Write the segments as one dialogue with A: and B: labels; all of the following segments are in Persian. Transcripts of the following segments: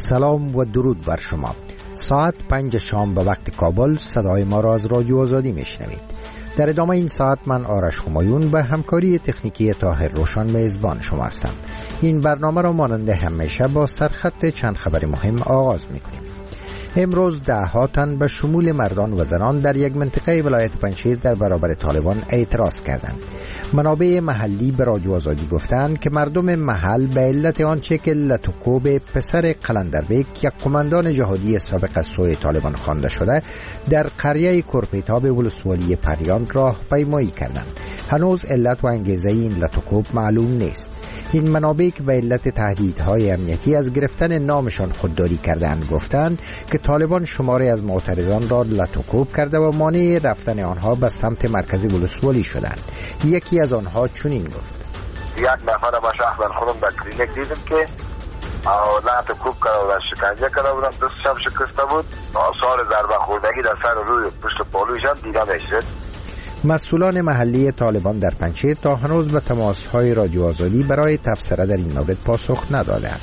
A: سلام و درود بر شما. ساعت 5 شام به وقت کابل صدای ما را از رادیو آزادی میشنوید. در ادامه این ساعت من آرش همایون به همکاری تکنیکی طاهر روشن میزبان شما هستم. این برنامه را مانند همیشه با سرخط چند خبر مهم آغاز میکنیم. امروز ده‌ها تن به شمول مردان و زنان در یک منطقه ولایت پنجشیر در برابر طالبان اعتراض کردند. منابع محلی به رادیو آزادی گفتند که مردم محل به علت آنچه که لاتوکوب پسر قلندربیک یک قماندان جهادی سابق از سوی طالبان خوانده شده در قریه کرپیتاب ولسوالی پریان راه پیمایی کردند. هنوز علت و انگیزه این لاتوکوب معلوم نیست. این منابع که به علت تهدیدهای امنیتی از گرفتن نامشان خودداری کردند گفتند که طالبان شماری از معترضان را لاتوکوب کرده و مانع رفتن آنها به سمت مرکز ولسوالی شدند. یکی از آنها چنین گفت:
B: یک نفر با شخص خودم در کلینیک دیدم که لاتوکوب کرده و شکنجه کرده بودم، دستشم شکسته بود، آثار ضربه خوردگی در سر روی پشت پالویشم دیده میشد.
A: مسئولان محلی طالبان در پنجشیر تا هنوز به تماس‌های رادیو آزادی برای تبصره در این مورد پاسخ ندادند.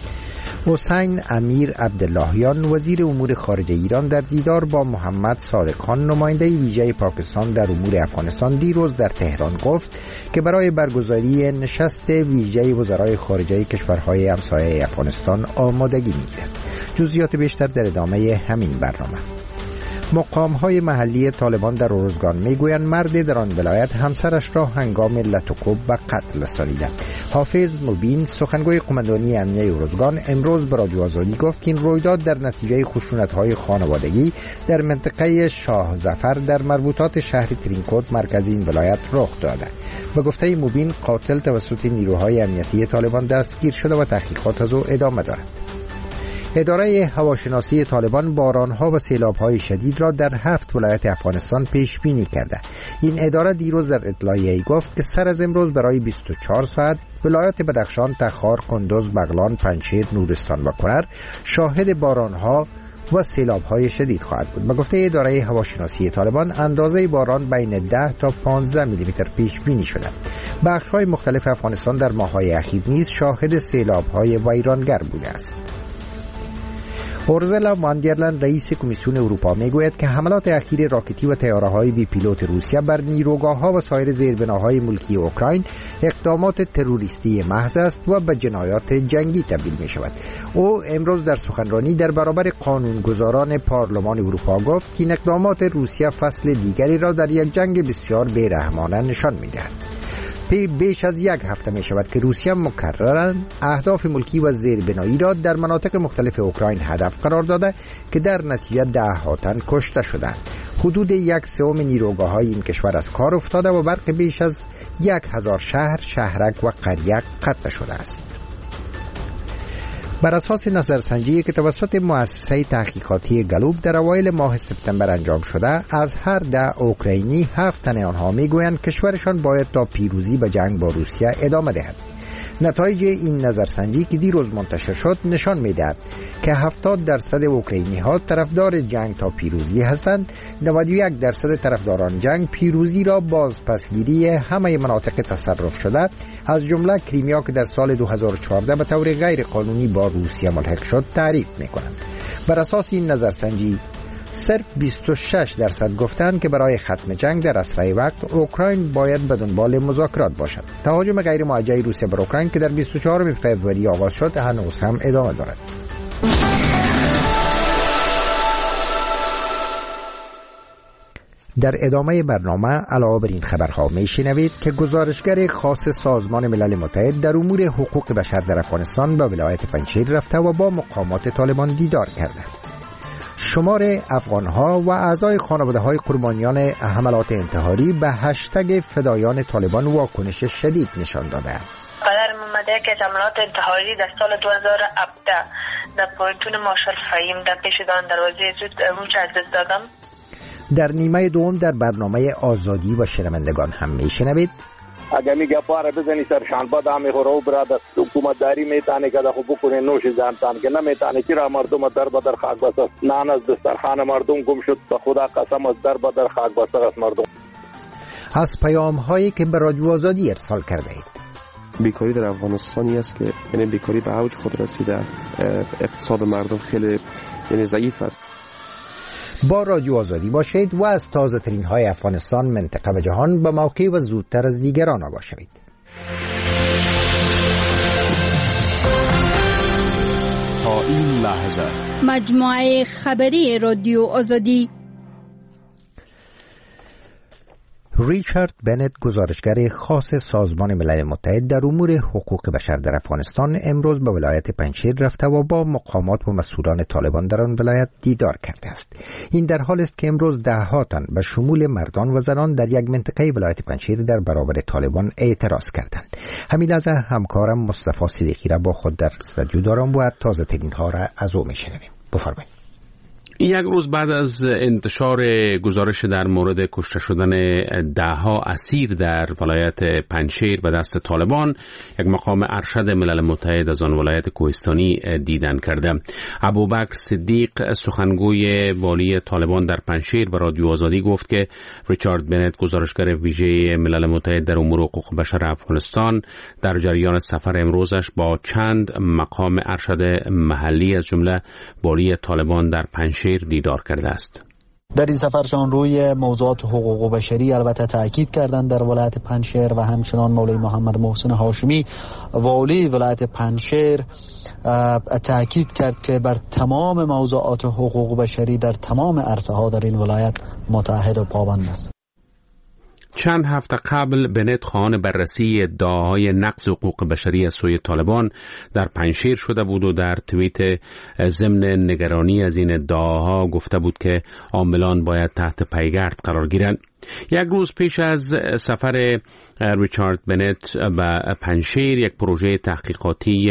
A: حسین امیر عبداللهیان وزیر امور خارجه ایران در دیدار با محمد صادق خان نماینده ویژه پاکستان در امور افغانستان دیروز در تهران گفت که برای برگزاری نشست ویژه وزرای خارجه کشورهای همسایه افغانستان آمادگی می‌گیرد. جزئیات بیشتر در ادامه همین برنامه. مقام‌های محلی طالبان در ارزگان میگویند مرد در آن ولایت همسرش را هنگام لاتوکوب به قتل رسانیده. حافظ مبین سخنگوی قماندانی امنیه ارزگان امروز به رادیو آزادی گفت که این رویداد در نتیجه خشونت‌های خانوادگی در منطقه شاه ظفر در مربوطات شهر ترینکوت مرکز این ولایت رخ داده. به گفته مبین قاتل توسط نیروهای امنیتی طالبان دستگیر شده و تحقیقات از او ادامه دارد. اداره هواشناسی طالبان بارانها و سیلاب‌های شدید را در 7 ولایت افغانستان پیش بینی کرده. این اداره دیروز در اطلاعیه‌ای گفت که سر از امروز برای 24 ساعت ولایت بدخشان، تخار، کندوز، بغلان، پنجشیر، نورستان و کنر شاهد بارانها و سیلاب‌های شدید خواهد بود. به گفته اداره هواشناسی طالبان اندازه باران بین 10 تا 15 میلیمتر پیش بینی شده. بخش‌های مختلف افغانستان در ماه‌های اخیر نیز شاهد سیلاب‌های ویرانگر بوده است. اورزلا واندرلن رئیس کمیسیون اروپا میگوید که حملات اخیر راکتی و طیاره‌های بی پیلوت روسیه بر نیروگاه‌ها و سایر زیربناهای ملکی اوکراین اقدامات تروریستی محض است و به جنایات جنگی تبدیل می‌شود. او امروز در سخنرانی در برابر قانونگذاران پارلمان اروپا گفت که این اقدامات روسیه فصل دیگری را در یک جنگ بسیار بی‌رحمانه نشان می‌دهد. بیش از یک هفته می شود که روسیه مکرراً اهداف ملکی و زیربنایی را در مناطق مختلف اوکراین هدف قرار داده که در نتیجه 10 تن کشته شدند. حدود 1/3 نیروگاه‌های این کشور از کار افتاده و برق بیش از 1000 شهر، شهرک و قریه قطع شده است. بر اساس نظرسنجی که توسط مؤسسه تحقیقاتی گلوب در اوایل ماه سپتامبر انجام شده، از هر 10 اوکراینی 7 تن آنها میگویند کشورشان باید تا پیروزی به جنگ با روسیه ادامه دهد. نتایج این نظرسنجی که دیروز منتشر شد نشان می‌دهد که 70% اوکراینی‌ها طرفدار جنگ تا پیروزی هستند. 91% طرفداران جنگ پیروزی را بازپسگیری همه مناطق تصرف شده از جمله کریمیا که در سال 2014 به طور غیر قانونی با روسیه ملحق شد تعریف می‌کنند. بر اساس این نظرسنجی صرف 26% گفتند که برای ختم جنگ در اسرع وقت اوکراین باید به دنبال مذاکرات باشد. تهاجم غیر موجه روسیه بر اوکراین که در 24 فوریه آغاز شد هنوز هم ادامه دارد. در ادامه برنامه علاوه بر این خبرها میشنوید که گزارشگر خاص سازمان ملل متحد در امور حقوق بشر در افغانستان به ولایت پنجشیر رفته و با مقامات طالبان دیدار کرده. شمار افغانها و اعضای خانواده‌های قربانیان حملات انتحاری به هشتگ فدایان طالبان واکنش شدید نشان دادند.
C: قدر اومده که حملات انتحاری در سال 2017 در پوینتون مارشال فهیم در پیش دان دروازه زود روچ از دست دادم.
A: در نیمه دوم در برنامه آزادی و شنوندگان هم میشنوید
D: اگر میگه پاره بزنی سرشان بعد همه خورو برادر حکومتداری میتونه که خب بکنه نوش جانتان که نمیتونه چرا مردم در بدر خاک بساز نان از دسترخوان مردم گم شد به خدا قسم از در بدر خاک بساز مردم.
A: از پیام هایی که به رادیو آزادی ارسال کرده اید.
E: بیکاری در افغانستانی است که یعنی بیکاری به اوج خود رسیده، اقتصاد مردم خیلی یعنی ضعیف است.
A: با رادیو آزادی باشید و از تازه ترین های افغانستان، منطقه و جهان به موقع و زودتر از دیگران آگاه شوید.
F: تا این لحظه
G: مجموعه خبری رادیو آزادی.
A: ریچارد بنت، گزارشگر خاص سازمان ملل متحد در امور حقوق بشر در افغانستان، امروز به ولایت پنجشیر رفته و با مقامات و مسئولان طالبان در آن ولایت دیدار کرده است. این در حال است که امروز ده‌ها تن به شمول مردان و زنان در یک منطقه ولایت پنجشیر در برابر طالبان اعتراض کردند. همین لحظه همکارم مصطفی صدیقی را با خود در استودیو دارم و تازه ترین ها را از او میشنویم. بفرمایید.
H: یک روز بعد از انتشار گزارش در مورد کشته شدن ده‌ها اسیر در ولایت پنجشیر به دست طالبان، یک مقام ارشد ملل متحد از آن ولایت کوهستانی دیدن کرده. ابوبکر صدیق، سخنگوی والی طالبان در پنجشیر، به رادیو آزادی گفت که ریچارد بنت، گزارشگر ویژه ملل متحد در امور حقوق بشر افغانستان، در جریان سفر امروزش با چند مقام ارشد محلی از جمله والی طالبان در پنجشیر دیدار کرده است.
I: در این سفرشان روی موضوعات حقوق بشری البته تاکید کردند. در ولایت پنجشیر و همچنان مولوی محمد محسن هاشمی، والی ولایت پنجشیر، تاکید کرد که بر تمام موضوعات حقوق بشری در تمام عرصه ها در این ولایت متحد و پابند است.
H: چند هفته قبل بنت خواهان بررسی ادعاهای نقض حقوق بشری از سوی طالبان در پنجشیر شده بود و در توییت ضمن نگرانی از این ادعاها گفته بود که عاملان باید تحت پیگرد قرار گیرند. یک روز پیش از سفر ریچارد بنت به پنجشیر، یک پروژه تحقیقاتی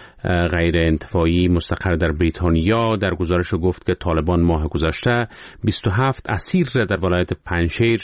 H: غیر انتفاعی مستقر در بریتانیا در گزارش گفت که طالبان ماه گذشته 27 اسیر در ولایت پنجشیر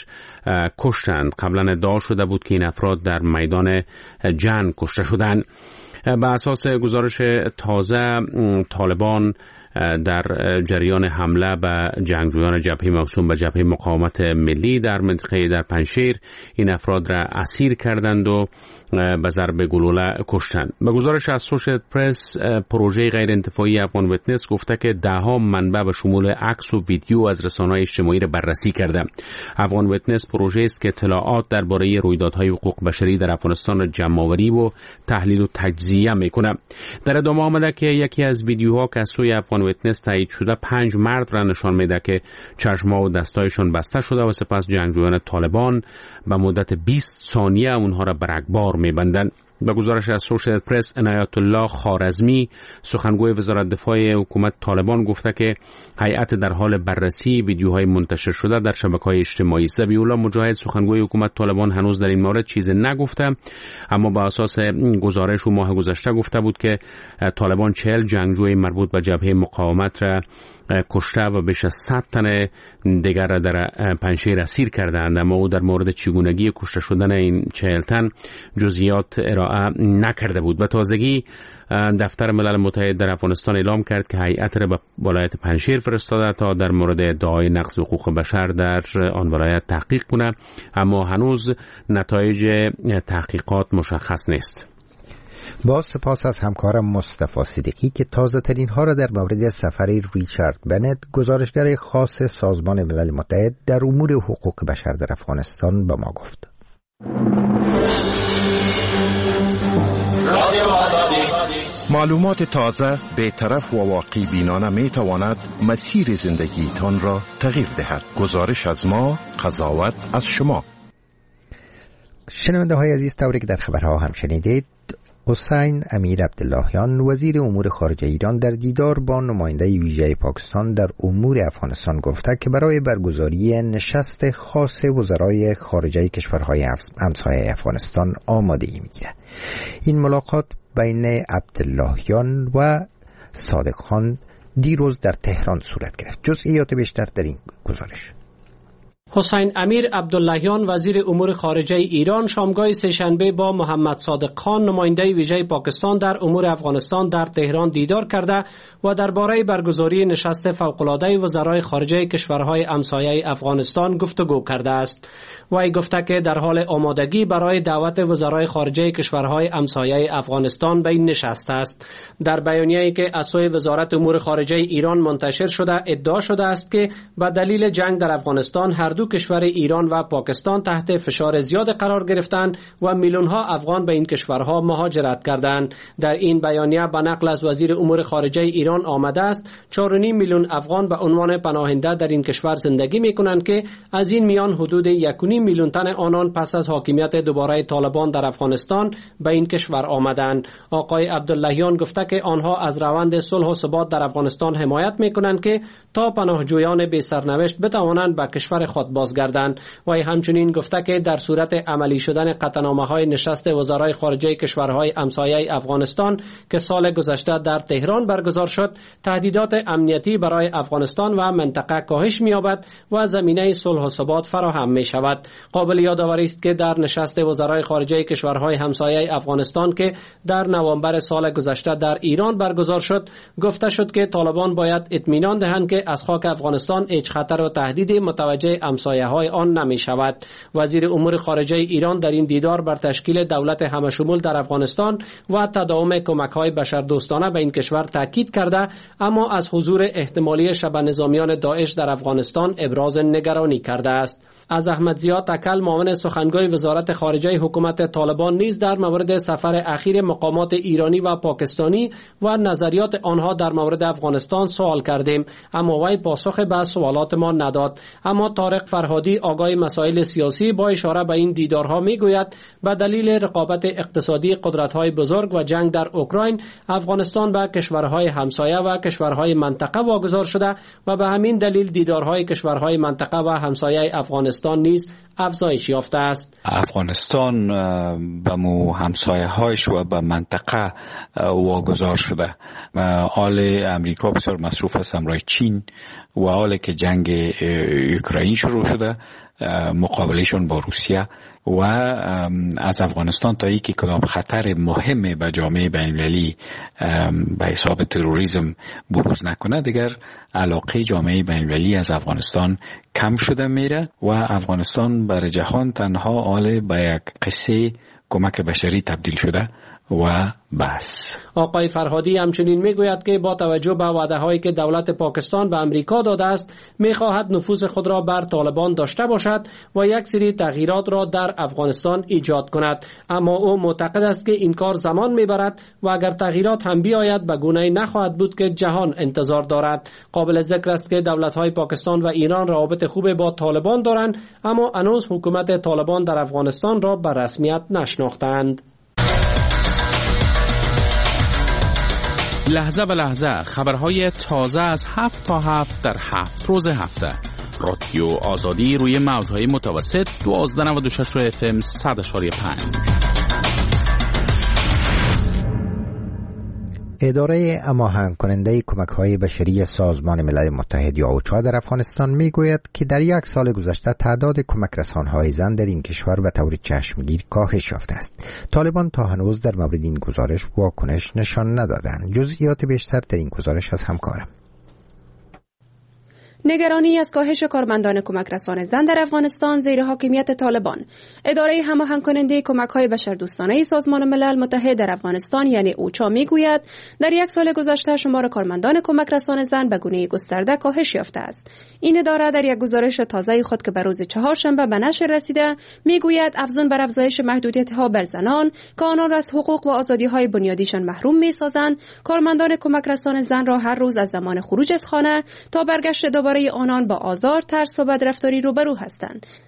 H: کشتند. قبلا ادعا شده بود که این افراد در میدان جنگ کشته شدند. به اساس گزارش تازه، طالبان در جریان حمله به جنگجویان جبهه موسوم به جبهه مقاومت ملی در منطقه در پنجشیر این افراد را اسیر کردند و به ضرب گلوله کشتند. به گزارش از سوشیال پرس، پروژه غیر انتفاعی افغان ویتنس گفته که ده‌ها منبع به شمول عکس و ویدیو از رسانه‌های اجتماعی را بررسی کرده. افغان ویتنس پروژه است که اطلاعات درباره رویدادهای حقوق بشری در افغانستان را جمع‌آوری و تحلیل و تجزیه می‌کنه. در ادامه آمده که یکی از ویدیوها که از سوی افغان ویتنس تایید شده 5 مرد را نشان میده که چشم‌ها و دستایشان بسته شده و سپس جنگجویان طالبان به مدت 20 ثانیه اونها را به رگبار می‌بندند. به گزارش از سوشیال پرس، عنایت الله خوارزمی، سخنگوی وزارت دفاع حکومت طالبان، گفته که هیئت در حال بررسی ویدیوهای منتشر شده در شبکه‌های اجتماعی. ذبیح الله مجاهد، سخنگوی حکومت طالبان، هنوز در این مورد چیزی نگفته، اما به اساس گزارش و ماه گذشته گفته بود که طالبان 40 جنگجوی مربوط به جبهه مقاومت را کشته و بیش از 100 تن دیگر را در پنجشیر اسیر کردند، اما او در مورد چگونگی کشته شدن این 40 تن جزئیات ارائه نکرده بود. به تازگی دفتر ملل متحد در افغانستان اعلام کرد که هیئت را به ولایت پنجشیر فرستاده تا در مورد ادعای نقض حقوق بشر در آن ولایت تحقیق کنه، اما هنوز نتایج تحقیقات مشخص نیست.
A: با سپاس از همکارم مصطفی صدیقی که تازه ترین ها را در مورد سفر ریچارد بنت، گزارشگر خاص سازمان ملل متحد در امور حقوق بشر در افغانستان، به ما گفت.
F: معلومات تازه، بی‌طرف و واقعی بینانه می تواند مسیر زندگی تان را تغییر دهد. گزارش از ما، قضاوت از شما.
A: شنونده های عزیز، طوری که در خبرها هم شنیدید، حسین امیر عبداللهیان، وزیر امور خارجه ایران، در دیدار با نماینده ویژه پاکستان در امور افغانستان گفته که برای برگزاری نشست خاص وزرای خارجه کشورهای همسایه افغانستان آمادگی می‌گیرد. این ملاقات بین عبداللهیان و صادق خان دیروز در تهران صورت گرفت. جزئیات بیشتر در این گزارش.
J: حسین امیر عبداللهیان وزیر امور خارجه ایران شامگاه سه‌شنبه با محمد صادق خان نماینده ویژه پاکستان در امور افغانستان در تهران دیدار کرده و درباره برگزاری نشست فوق‌العاده وزرای خارجه کشورهای همسایه افغانستان گفتگو کرده است. وی گفته که در حال آمادگی برای دعوت وزرای خارجه کشورهای همسایه افغانستان به این نشست است. در بیانیه‌ای که از سوی وزارت امور خارجه ایران منتشر شده ادعا شده است که به دلیل جنگ در افغانستان هر دو کشور ایران و پاکستان تحت فشار زیاد قرار گرفتند و میلیون‌ها افغان به این کشورها مهاجرت کردند. در این بیانیه به نقل از وزیر امور خارجه ایران آمده است 4.5 میلیون افغان به عنوان پناهنده در این کشور زندگی می‌کنند که از این میان حدود 1.5 میلیون تن آنان پس از حاکمیت دوباره طالبان در افغانستان به این کشور آمدند. آقای عبداللهیان گفته که آنها از روند صلح و ثبات در افغانستان حمایت می‌کنند که تا پناهجویان بی سرنوشت بتوانند به کشور خود بازگردند. و همچنین گفته که در صورت عملی شدن قطعنامه‌های نشست وزرای خارجه کشورهای همسایه افغانستان که سال گذشته در تهران برگزار شد، تهدیدات امنیتی برای افغانستان و منطقه کاهش می‌یابد و زمینه صلح و ثبات فراهم می‌شود. قابل یادآوری است که در نشست وزرای خارجه کشورهای همسایه افغانستان که در نوامبر سال گذشته در ایران برگزار شد، گفته شد که طالبان باید اطمینان دهند که از خاک افغانستان هیچ خطر و تهدیدی متوجه همسایه‌های آن نمی‌شود. وزیر امور خارجه ایران در این دیدار بر تشکیل دولت همشمول در افغانستان و تداوم کمک‌های بشردوستانه به این کشور تاکید کرده، اما از حضور احتمالی شبه نظامیان داعش در افغانستان ابراز نگرانی کرده است. از احمد ضیا تکل معاون سخنگوی وزارت خارجه حکومت طالبان نیز در مورد سفر اخیر مقامات ایرانی و پاکستانی و نظریات آنها در مورد افغانستان سوال کردیم، اما وی پاسخ به سوالات ما نداد. اما طارق فرهادی آگاه مسائل سیاسی با اشاره به این دیدارها میگوید به دلیل رقابت اقتصادی قدرت‌های بزرگ و جنگ در اوکراین، افغانستان به کشورهای همسایه و کشورهای منطقه واگذار شده و به همین دلیل دیدارهای کشورهای منطقه و همسایه افغانستان نیز افزایش یافته است.
K: افغانستان به همسایه‌هایش و به منطقه واگذار شده. حال امریکا بسیار مصروف است همراه چین و حالی که جنگ اوکراین شروع شده، مقابلشون با روسیه و از افغانستان تا اینکه کدام خطر مهم به جامعه بین‌المللی به حساب تروریسم بروز نکنه، دیگر علاقه جامعه بین‌المللی از افغانستان کم شده میره و افغانستان بر جهان تنها حال به یک قصه کمک بشری تبدیل شده و بس.
J: آقای فرهادی همچنین میگوید که با توجه به وعده‌هایی که دولت پاکستان به امریکا داده است، میخواهد نفوذ خود را بر طالبان داشته باشد و یک سری تغییرات را در افغانستان ایجاد کند، اما او معتقد است که این کار زمان میبرد و اگر تغییرات هم بیاید به گونه‌ای نخواهد بود که جهان انتظار دارد. قابل ذکر است که دولت‌های پاکستان و ایران روابط خوب با طالبان دارند، اما هنوز حکومت طالبان در افغانستان را به رسمیت نشناختند.
H: لحظه به لحظه خبرهای تازه از 7 تا 7 در 7 روز هفته. رادیو آزادی روی موجهای متوسط 1296 FM 100.5.
A: اداره هماهنگ کننده کمک‌های بشری سازمان ملل متحد یا اوچا در افغانستان میگوید که در یک سال گذشته تعداد کمک رسان‌های زن در این کشور به طور چشمگیر کاهش یافته است. طالبان تا هنوز در مورد این گزارش واکنش نشان ندادند. جزئیات بیشتر در این گزارش از همکارم.
L: نگرانی از کاهش کارمندان کمک رسان زن در افغانستان زیر حاکمیت طالبان. اداره هماهنگ کننده کمک‌های بشردوستانه سازمان ملل متحد در افغانستان یعنی اوچا میگوید در یک سال گذشته شمار کارمندان کمک رسان زن به گونه گسترده کاهش یافته است. این اداره در یک گزارش تازه خود که به روز چهارشنبه به نشر رسیده میگوید افزون بر افزایش محدودیت‌ها بر زنان که آنان را از حقوق و آزادی‌های بنیادیشان محروم می‌سازند، کارمندان کمک رسان زن را هر روز از زمان خروج از خانه تا برگشت دوباره آنان با آزار، ترس و بدرفتاری روبرو هستند.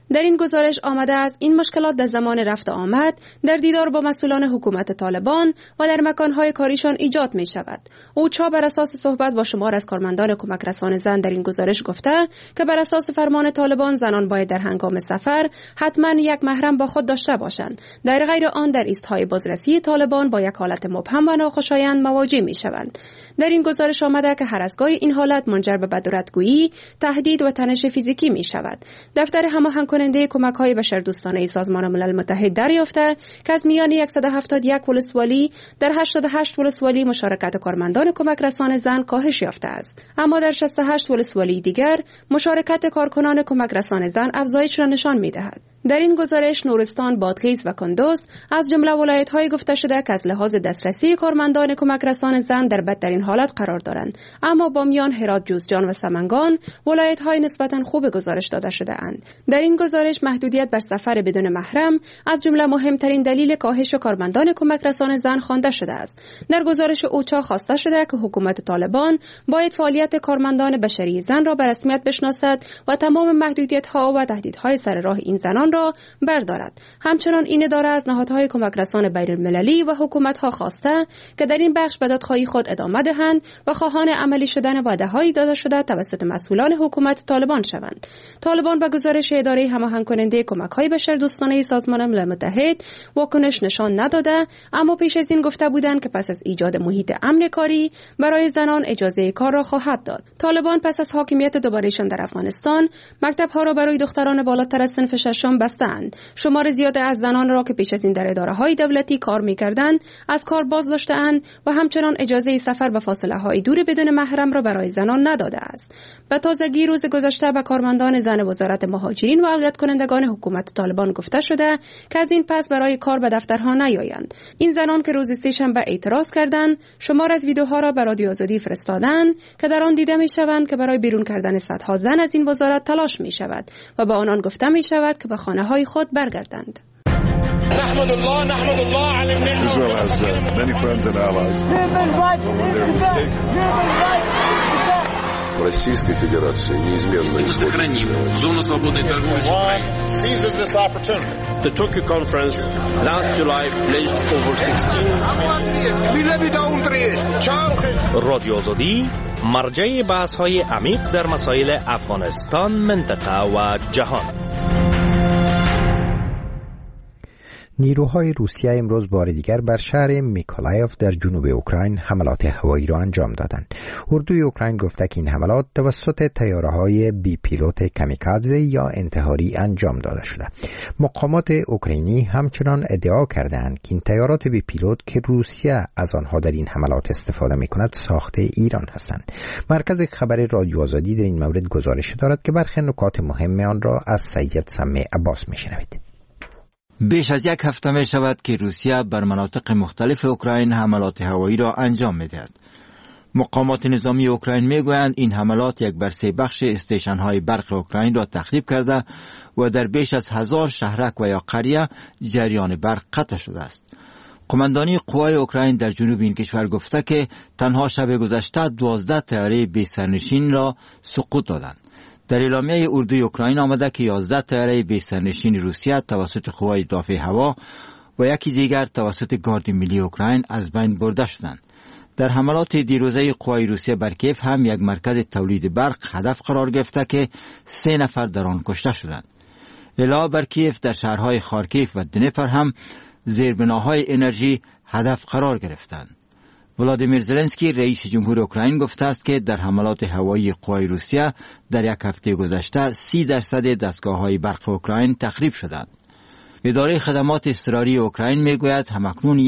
L: در این گزارش آمده است این مشکلات در زمان رفت آمد در دیدار با مسئولان حکومت طالبان و در مکانهای کاریشان ایجاد می شود. اوچا بر اساس صحبت با شمار از کارمندان کمک رسان زن در این گزارش گفته که بر اساس فرمان طالبان زنان باید در هنگام سفر حتما یک محرم با خود داشته باشند. در غیر آن در ایستهای بازرسی طالبان با یک حالت مبهم و ناخوشایند مواجه می شوند. در این گزارش آمده که هر از گاهی این حالت منجر به بدورتگویی، تهدید و تنش فیزیکی می شود. دفتر هماهنگ کننده کمک‌های بشردوستانه سازمان ملل متحد دریافته که از میان 171 ولسوالی در 88 ولسوالی مشارکت کارمندان کمک رسان زن کاهش یافته است، اما در 68 ولسوالی دیگر مشارکت کارکنان کمک رسان زن افزایش را نشان می‌دهد. در این گزارش نورستان، بادغیس و کندوز از جمله ولایت‌های گفته شده که از لحاظ دسترسی کارمندان کمک رسان زن در بدترین حالت قرار دارند، اما بامیان، هرات، جوزجان و سمنگان ولایت‌های نسبتاً خوب گزارش داده شده‌اند. در این گزارش محدودیت بر سفر بدون محرم از جمله مهمترین دلیل کاهش کارمندان کمک رسان زن خوانده شده است. در گزارش اوچا خواسته شده که حکومت طالبان باید فعالیت کارمندان بشری زن را به رسمیت بشناسد و تمام محدودیت‌ها و تهدیدهای سر راه این زنان را بردارد. همچنان این اداره از نهادهای کمک رسان بین‌المللی و حکومت‌ها خواسته که در این بخش به دادخواهی خود ادامه دهند و خواهان عملی شدن وعده‌های داده شده توسط مسئولان حکومت طالبان شوند. طالبان به گزارش اداره هماهنگ کننده کمک‌های بشردوستانه سازمان ملل متحد واکنش نشان نداده، اما پیش از این گفته بودند که پس از ایجاد محیط امن کاری برای زنان اجازه کار را خواهد داد. طالبان پس از حاکمیت دوبارهشان در افغانستان مکتب‌ها را برای دختران بالاتر از صنف ششم بستند. شمار زیادی از زنان را که پیش از این در اداره‌های دولتی کار می‌کردند از کار باز داشته‌اند و همچنان اجازه سفر به فاصله‌های دور بدون محرم را برای زنان نداده است. به تازگی روز گذشته به کارمندان زن وزارت مهاجرین و عودت کنندگان حکومت طالبان گفته شده که از این پس برای کار به دفترها نیایند. این زنان که روز سه‌شنبه اعتراض کردند، شمار از ویدیوها را به رادیو آزادی فرستادند که در آن دیده می‌شوند که برای بیرون کردن صدها زن از این وزارت تلاش می‌شود و به آنان گفته می‌شود که به خانه‌های خود برگردند.
M: نحمد الله على Israel has many friends and allies.
N: Российской Федерации неизменно
O: сохраним зону свободной торговли с Украиной.
M: Seizes this opportunity.
P: The Tokyo conference last July pledged over 16 رادیو آزادی مرجع بحث‌های عمیق در مسائل افغانستان، منطقه و جهان.
A: نیروهای روسیه امروز بار دیگر بر شهر میکولایف در جنوب اوکراین حملات هوایی را انجام دادند. اردوی اوکراین گفته که این حملات توسط طیاره‌های بی پیلوت کامیکادزه یا انتحاری انجام داده شده. مقامات اوکراینی همچنان ادعا کردند که این طیارات بی پیلوت که روسیه از آنها در این حملات استفاده می‌کند ساخته ایران هستند. مرکز خبر رادیو آزادی در این مورد گزارش دارد که برخی نکات مهم آن را از سید سمی عباس می‌شنوید.
Q: بیش از یک هفته می شود که روسیه بر مناطق مختلف اوکراین حملات هوایی را انجام می دهد. مقامات نظامی اوکراین می گویند این حملات یک بر سه بخش استیشن های برق اوکراین را تخریب کرده و در بیش از 1000 شهرک و یا قریه جریان برق قطع شده است. قماندانی قوای اوکراین در جنوب این کشور گفته که تنها شب گذشته 12 طیاره بی سرنشین را سقوط دادند. در اعلامیه اردوی اوکراین آمده که 11 طیاره بی سرنشین روسیه توسط قوای دفاع هوا و یکی دیگر توسط گارد ملی اوکراین از بین برده شدند. در حملات دیروزه قوای روسیه بر کیف هم یک مرکز تولید برق هدف قرار گرفته که 3 نفر در آن کشته شدند. علاوه بر کیف در شهرهای خارکیف و دنیپر هم زیربناهای انرژی هدف قرار گرفتند. ولادیمیر زلنسکی رئیس جمهور اوکراین گفته است که در حملات هوایی قوای روسیه در یک هفته گذشته 30% دستگاه‌های برق اوکراین تخریب شدند. اداره خدمات اضطراری اوکراین میگوید همکنون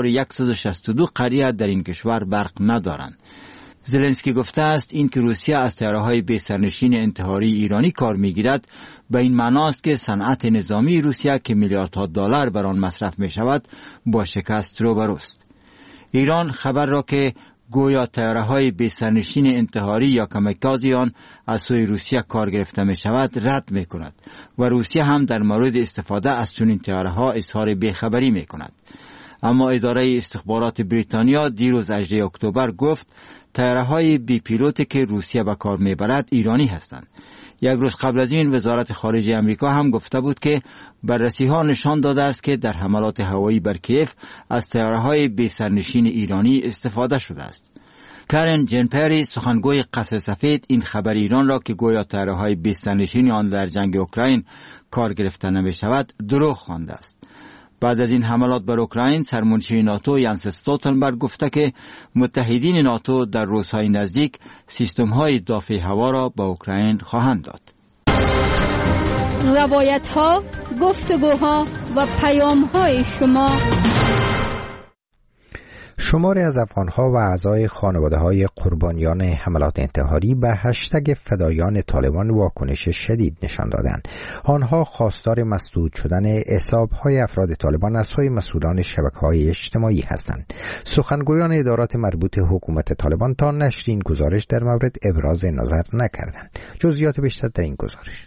Q: 1162 قریه در این کشور برق ندارند. زلنسکی گفته است این که روسیه از طیاره‌های بی سرنشین انتحاری ایرانی کار میگیرد به این معناست که صنعت نظامی روسیه که میلیاردها دلار بر آن مصرف می شود با شکست روبروست. ایران خبر را که گویا طیاره‌های بی سرنشین انتحاری یا کامیکازی آن از سوی روسیه کار گرفته می شود رد می کند و روسیه هم در مورد استفاده از چنین طیاره‌ها اظهار بیخبری می کند. اما اداره استخبارات بریتانیا دیروز 18 اکتبر گفت طیاره‌های بی پیلوت که روسیه به کار میبرد ایرانی هستند. یک روز قبل از این وزارت خارجه امریکا هم گفته بود که بررسی ها نشان داده است که در حملات هوایی بر کیف از طیاره‌های بی سرنشین ایرانی استفاده شده است. کرن جن پری سخنگوی قصر سفید این خبر ایران را که گویا طیاره‌های بی سرنشین آن در جنگ اوکراین کار گرفته نمی شود دروغ خوانده است. بعد از این حملات بر اوکراین سرمنشی ناتو یانس استولتنبرگ گفته که متحدین ناتو در روزهای نزدیک سیستم‌های دفاع هوا را به اوکراین خواهند داد.
G: روایت‌ها، گفتگوها و پیام‌های شما.
A: شماری از افغان‌ها و اعضای خانواده‌های قربانیان حملات انتحاری به هشتگ فدایان طالبان واکنش شدید نشان دادند. آنها خواستار مسدود شدن حساب‌های افراد طالبان از سوی مسئولان شبکه‌های اجتماعی هستند. سخنگویان ادارات مربوط حکومت طالبان تا نشر این گزارش در مورد ابراز نظر نکردند. جزئیات بیشتر در این گزارش.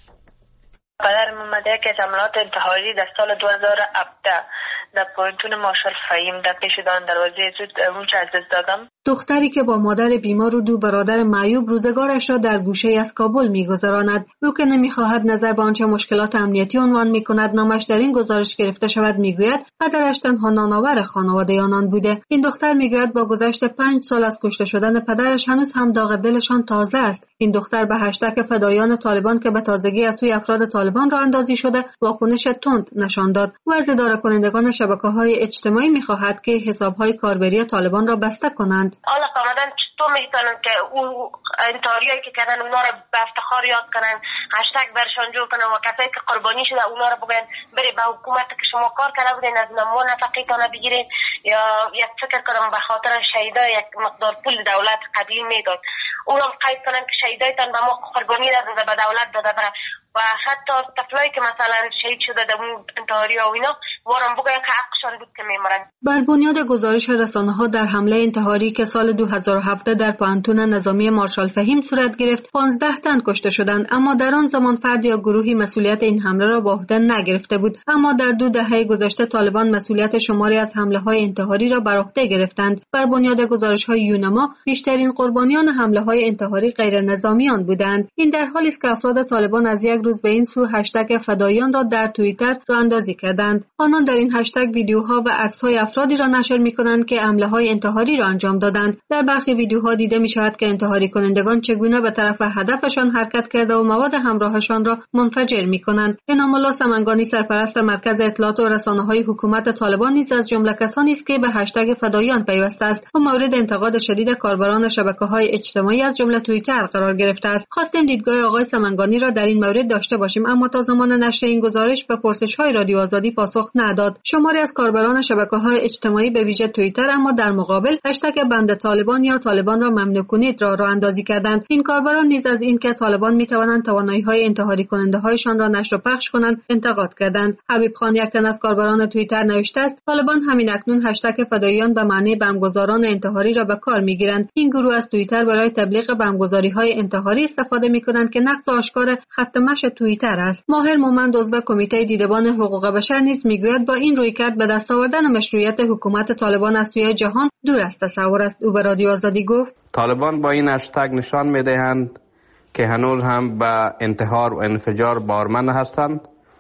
C: خبر اومده که حملات انتحاری در سال 2017 در پوینتون مارشال فهیم در پیش دان دروازه زود روچ از دست دادم.
R: دختری که با مادر بیمار و دو برادر معیوب روزگارش را در گوشه از کابل می‌گذراند، او که نمی‌خواهد نظر به آنچه مشکلات امنیتی عنوان می‌کند نامش در این گزارش گرفته شود، می‌گوید پدرش تنها نانآور خانواده آنان بوده. این دختر می‌گوید با گذشت 5 سال از کشته شدن پدرش هنوز هم داغ دلشان تازه است. این دختر به هشتگ فدایان طالبان که به تازگی از سوی افراد طالبان راه اندازی شده واکنش تند نشان داد. او از اداره کنندگان شبکه‌های اجتماعی می‌خواهد که حساب‌های کاربری طالبان را بسته کنند.
S: حالا کاملا چطور میتونن که اون انتحاریایی که کردن اونا رو به افتخار یاد کنن، هشتگ برشان جور کنن و کسایی که قربانی شده اونا رو بگن بری به حکومت که شما کار کرده بودین از ما نفقیتان بگیرین، یا یک فکر کنم به خاطر شهیدا یک مقدار پول دولت قدیم میداد اونا قید کنن که شهیدایتان به ما قربانی داده به دولت داده بره، و حتی طفلایی که مثلا شهید شده در اون انتحاری و اینا وارم بگه که حقشان بود که میمرن.
R: بر بنیاد گزارش رسانه‌ها در حمله انتحاری که سال 2017 در پانتون نظامی مارشال فهیم صورت گرفت 15 تن کشته شدند، اما در آن زمان فرد یا گروهی مسئولیت این حمله را به عهده نگرفته بود. اما در 2 دهه گذشته طالبان مسئولیت شماری از حمله‌های انتحاری را بر عهده گرفتند. بر بنیاد گزارش‌های یونما بیشترین قربانیان حمله‌های انتحاری غیر نظامیان بودند. این در حالی است که افراد طالبان از یک روز به این سو هشتگ فدایان را در توییتر راه اندازی کردند. آنان در این هشتگ ویدیوها و عکس‌های افرادی را نشر می‌کنند که حمله‌های انتحاری را انجام دادند. در برخی ویدیوها دیده می‌شود که انتحاری کنندگان چگونه به طرف هدفشان حرکت کرده و مواد همراهشان را منفجر می‌کنند. انعام الله سمنگانی سرپرست مرکز اطلاعات و رسانه‌های حکومت طالبان نیز از جمله کسانی است که به هشتگ فدایان پیوسته است و مورد انتقاد شدید کاربران شبکه‌های اجتماعی از جمله توییتر قرار گرفته است. خواستیم دیدگاه آقای سمنگانی را در این مورد داشته باشیم، اما تا زمان نشر این گزارش به پرسش‌های رادیو آزادی پاسخ نداد. شماری از کاربران شبکه‌های اجتماعی به ویژه توییتر اما در مقابل هشتگ بند طالبان یا طالبان را ممنوع کنید را راه اندازی کردند. این کاربران نیز از اینکه طالبان می‌توانند توانایی‌های انتحاری کننده‌هایشان را نشر و پخش کنند انتقاد کردند. حبیب خان یک تن از کاربران توییتر نوشته است طالبان همین اکنون هشتگ فداییان به معنی بمبگذاران انتحاری را به کار می‌گیرند. این گروه از توییتر برای تبلیغ بمبگذاری‌های انتحاری استفاده می‌کنند که نقض آشکار خط مشی توییتر است. ماهر مومند عضو کمیته دیدبان حقوق بشر نیز میگوید با این رویکرد به دست آوردن مشروعیت حکومت طالبان از سوی جهان دور از تصور است. او به رادیو آزادی گفت
T: طالبان با این هشتگ نشان میدهند که هنوز هم به انتحار و انفجار باورمند هستند.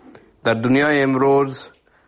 T: در دنیای امروز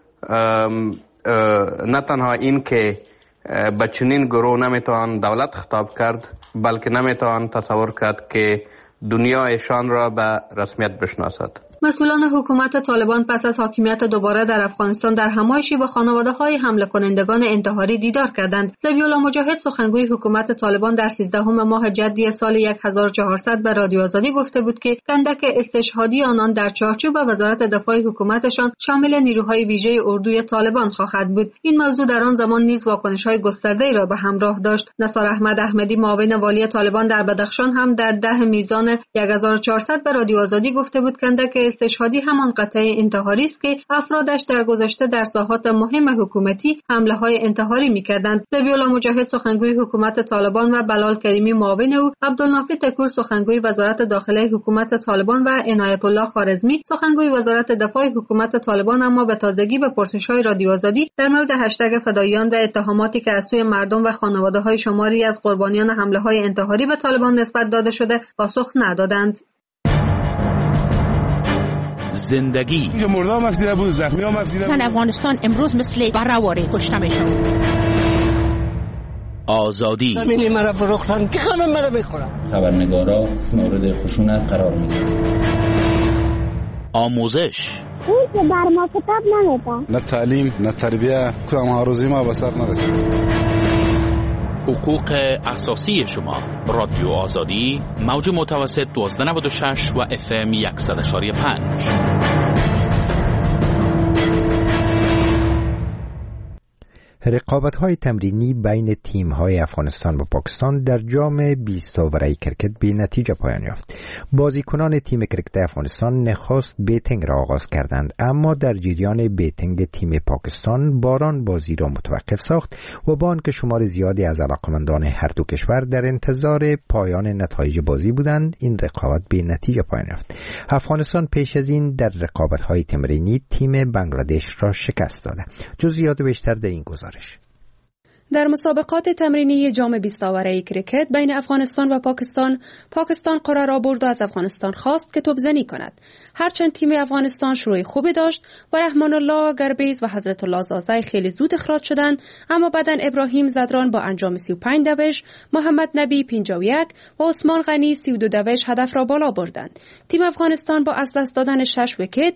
T: نه تنها این که به چنین گروه نمیتوان دولت خطاب کرد، بلکه نمیتوان تصور کرد که دنیا ایشان را به رسمیت بشناسد.
R: مسئولان حکومت طالبان پس از حاکمیت دوباره در افغانستان در همایشی با خانواده‌های حمله کنندگان انتحاری دیدار کردند. ذبیح‌الله مجاهد سخنگوی حکومت طالبان در 13 ماه جدی سال 1400 به رادیو آزادی گفته بود که کندک استشهادی آنان در چارچوب وزارت دفاع حکومتشان شامل نیروهای ویژه اردوی طالبان خواهد بود. این موضوع در آن زمان نیز واکنش‌های گسترده‌ای را به همراه داشت. نثار احمد احمدی معاون والی طالبان در بدخشان هم در 10 میزان 1400 به رادیو آزادی گفته بود کندک استشهادی همان قطعه انتحاری است که افرادش در گذشته در ساحات مهم حکومتی حمله‌های انتحاری می‌کردند. ذبیح‌الله مجاهد سخنگوی حکومت طالبان و بلال کریمی معاون او، عبدالنافی تکور سخنگوی وزارت داخله حکومت طالبان و عنایت الله خوارزمی سخنگوی وزارت دفاع حکومت طالبان اما به تازگی به پرسش‌های رادیو آزادی در مورد هشتگ فداییان و اتهاماتی که از سوی مردم و خانواده‌های شماری از قربانیان حمله‌های انتحاری به طالبان نسبت داده شده پاسخ ندادند.
P: زندگی.
M: اینجا مرده هم افدیده بود، زخمی هم افدیده بود.
U: زن افغانستان امروز مثل برهواری کشته میشن.
P: آزادی.
U: زمینی مرا فروختن که خمه مرا بخورم.
V: خبرنگارا مورد خشونت قرار میگیرن.
P: آموزش.
W: اون که بر ما کتاب نمیده.
M: نه تعلیم، نه تربیه، کدام آرزوی ما به سر نرسید.
P: حقوق اساسی شما. رادیو آزادی، موج متوسط 1296 و FM 100.5.
A: رقابت‌های تمرینی بین تیم‌های افغانستان و پاکستان در جام 20 اووره کرکت به نتیجه پایان یافت. بازیکنان تیم کرکت افغانستان نخست بیتینگ را آغاز کردند، اما در جریان بیتینگ تیم پاکستان باران بازی را متوقف ساخت و با آنکه شمار زیادی از علاقمندان هر دو کشور در انتظار پایان نتایج بازی بودند، این رقابت به نتیجه پایان یافت. افغانستان پیش از این در رقابت‌های تمرینی تیم بنگلادش را شکست داده. جزئیات بیشتر در این گزارش.
L: در مسابقات تمرینی جام 20 اوره کرکت بین افغانستان و پاکستان قرار آورد و از افغانستان خواست که توپزنی کند. هرچند تیم افغانستان شروع خوبی داشت و رحمان الله گربیز و حضرت الله زازای خیلی زود اخراج شدند، اما بعداً ابراهیم زدران با انجام 35 دوش، محمد نبی 51 و عثمان غنی 32 دوش هدف را بالا بردند. تیم افغانستان با از دست دادن 6 ویکت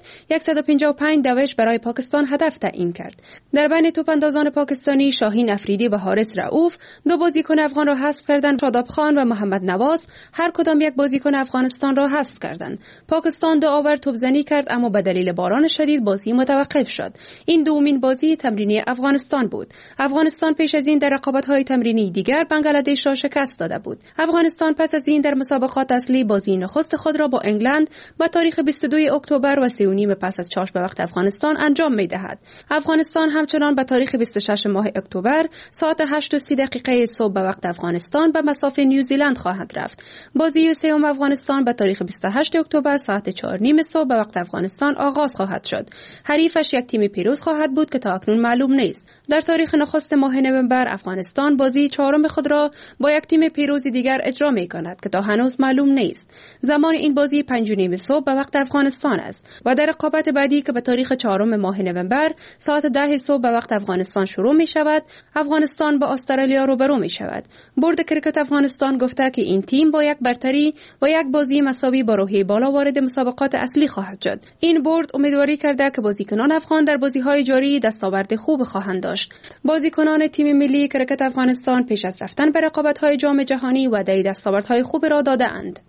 L: 155 دوش برای پاکستان هدف تعیین کرد. در بین توپاندازان پاکستانی شاهین افریدی و حارث رؤوف دو بازیکن افغان را حذف کردند. شاداب خان و محمد نواز هر کدام یک بازیکن افغانستان را حذف کردند. پاکستان 2 اوور توپزنی کرد، اما به دلیل باران شدید بازی متوقف شد. این دومین بازی تمرینی افغانستان بود. افغانستان پیش از این در رقابت‌های تمرینی دیگر بنگلادش را شکست داده بود. افغانستان پس از این در مسابقات اصلی بازی نخست خود را با انگلند با تاریخ 22 اکتبر و 3:30 پس از چاشت به وقت افغانستان انجام می‌دهد. افغانستان همچنان به تاریخ 26 ماه اکتبر ساعت 8:30 صبح به وقت افغانستان به مصاف نیوزیلند خواهد رفت. بازی سوم افغانستان به تاریخ 28 اکتبر ساعت 4:30 صبح به وقت افغانستان آغاز خواهد شد. حریفش یک تیم پیروز خواهد بود که تا اکنون معلوم نیست. در تاریخ نخست ماه نوامبر افغانستان بازی چهارم خود را با یک تیم پیروز دیگر اجرا می‌کند که تا هنوز معلوم نیست. زمان این بازی 5:30 صبح به وقت افغانستان است و در رقابت بعدی که به تاریخ 4 ماه نوامبر ساعت 10 صبح به وقت افغانستان شروع می‌شود، افغانستان با استرالیا روبرو می‌شود. بورد کرکت افغانستان گفته که این تیم با یک برتری و یک بازی مساوی با روحیه بالا وارد مسابقات اصلی خواهد شد. این بورد امیدواری کرده که بازیکنان افغان در بازی‌های جاری دستاورد خوب خواهند داشت. بازیکنان تیم ملی کرکت افغانستان پیش از رفتن به رقابت‌های جام جهانی وعده دستاوردهای خوب را داده‌اند.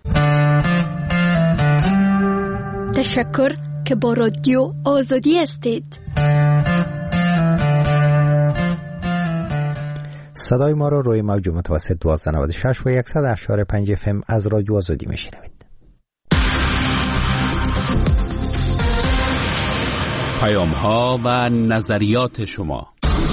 X: تشکر که با رادیو آزادی هستید.
A: صدای ما را روی موج متوسط 1296 و 100.5 FM از رادیو آزادی میشنوید.
H: پیام‌ها و نظریات شما.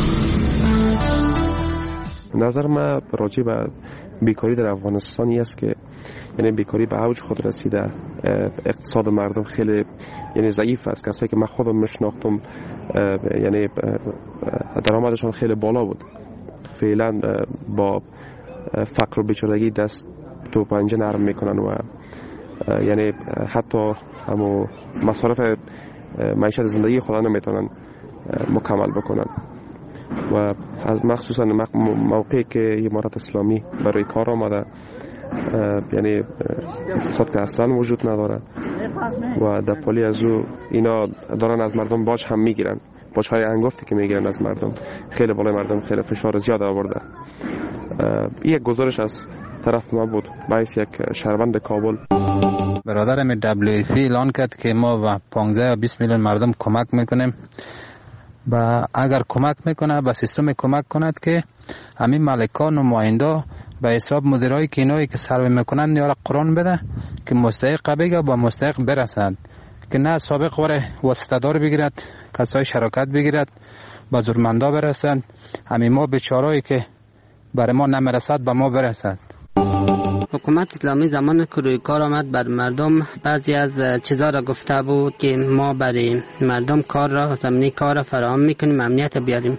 E: نظر من راجع به بیکاری در افغانستانی است که یعنی بیکاری به اوج خود رسیده. اقتصاد مردم خیلی یعنی ضعیف است. کسایی که من خودم میشناختم یعنی درآمدشان خیلی بالا بود. فعلا با فقر و بیچارگی دست تو پنجه نرم میکنن و یعنی حتی همو مصارف معیشت زندگی خود نمیتونن مکمل بکنن و از مخصوصا موقعی که امارت اسلامی برای کار آمده یعنی اقتصاد که اصلا وجود نداره و در پالی از او اینا دارن از مردم باج هم میگیرن. باج‌های انگفتی که میگیرن از مردم خیلی بالای مردم خیلی فشار زیاد آورده. این یک گزارش از طرف ما بود باعث یک شهروند کابل.
V: برادرم WFP اعلان کرد که ما و 15 یا 20 میلیون مردم کمک میکنیم و اگر کمک میکنه به سیستم کمک کند که همین مالکان و نماینده به حساب مدیرایی که اینایی که سروی میکنن یا قرآن بده که مستحق بگه با مستحق برسند که نه سابق وره واسطه‌دار بگیرد، کسای شراکت بگیرد، به زورمندا برسند. همین ما بیچارهایی که برای ما نمیرسد به ما برسد.
Y: حکومت اسلامی زمان که روی کار آمد بر مردم بعضی از چیزا را گفته بود که ما برای مردم کار را زمینی کار را فراهم میکنیم، امنیت بیاریم.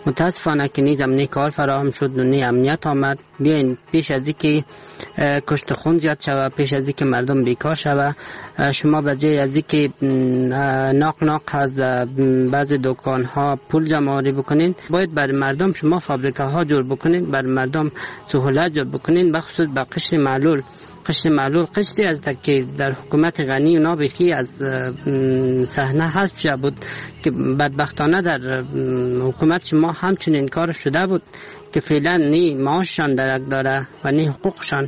Y: متاسفانه که نیز امنی کار فراهم شد و نی امنیت آمد. بیاین پیش از اینکه کشت خون زیاد شود، پیش از اینکه مردم بیکار شود، شما به جای از اینکه ناق از بعض دکان ها پول جمع آوری بکنین، باید برای مردم شما فابریکه ها جور بکنین، برای مردم سهولت جور بکنین، بخصوص به قشر معلول. قشری از که در حکومت غنی و نابخی از صحنه حذف شده بود که بدبختانه در حکومت شما همچنین کار شده بود که فعلا نی معاششان درک داره و نی حقوقشان.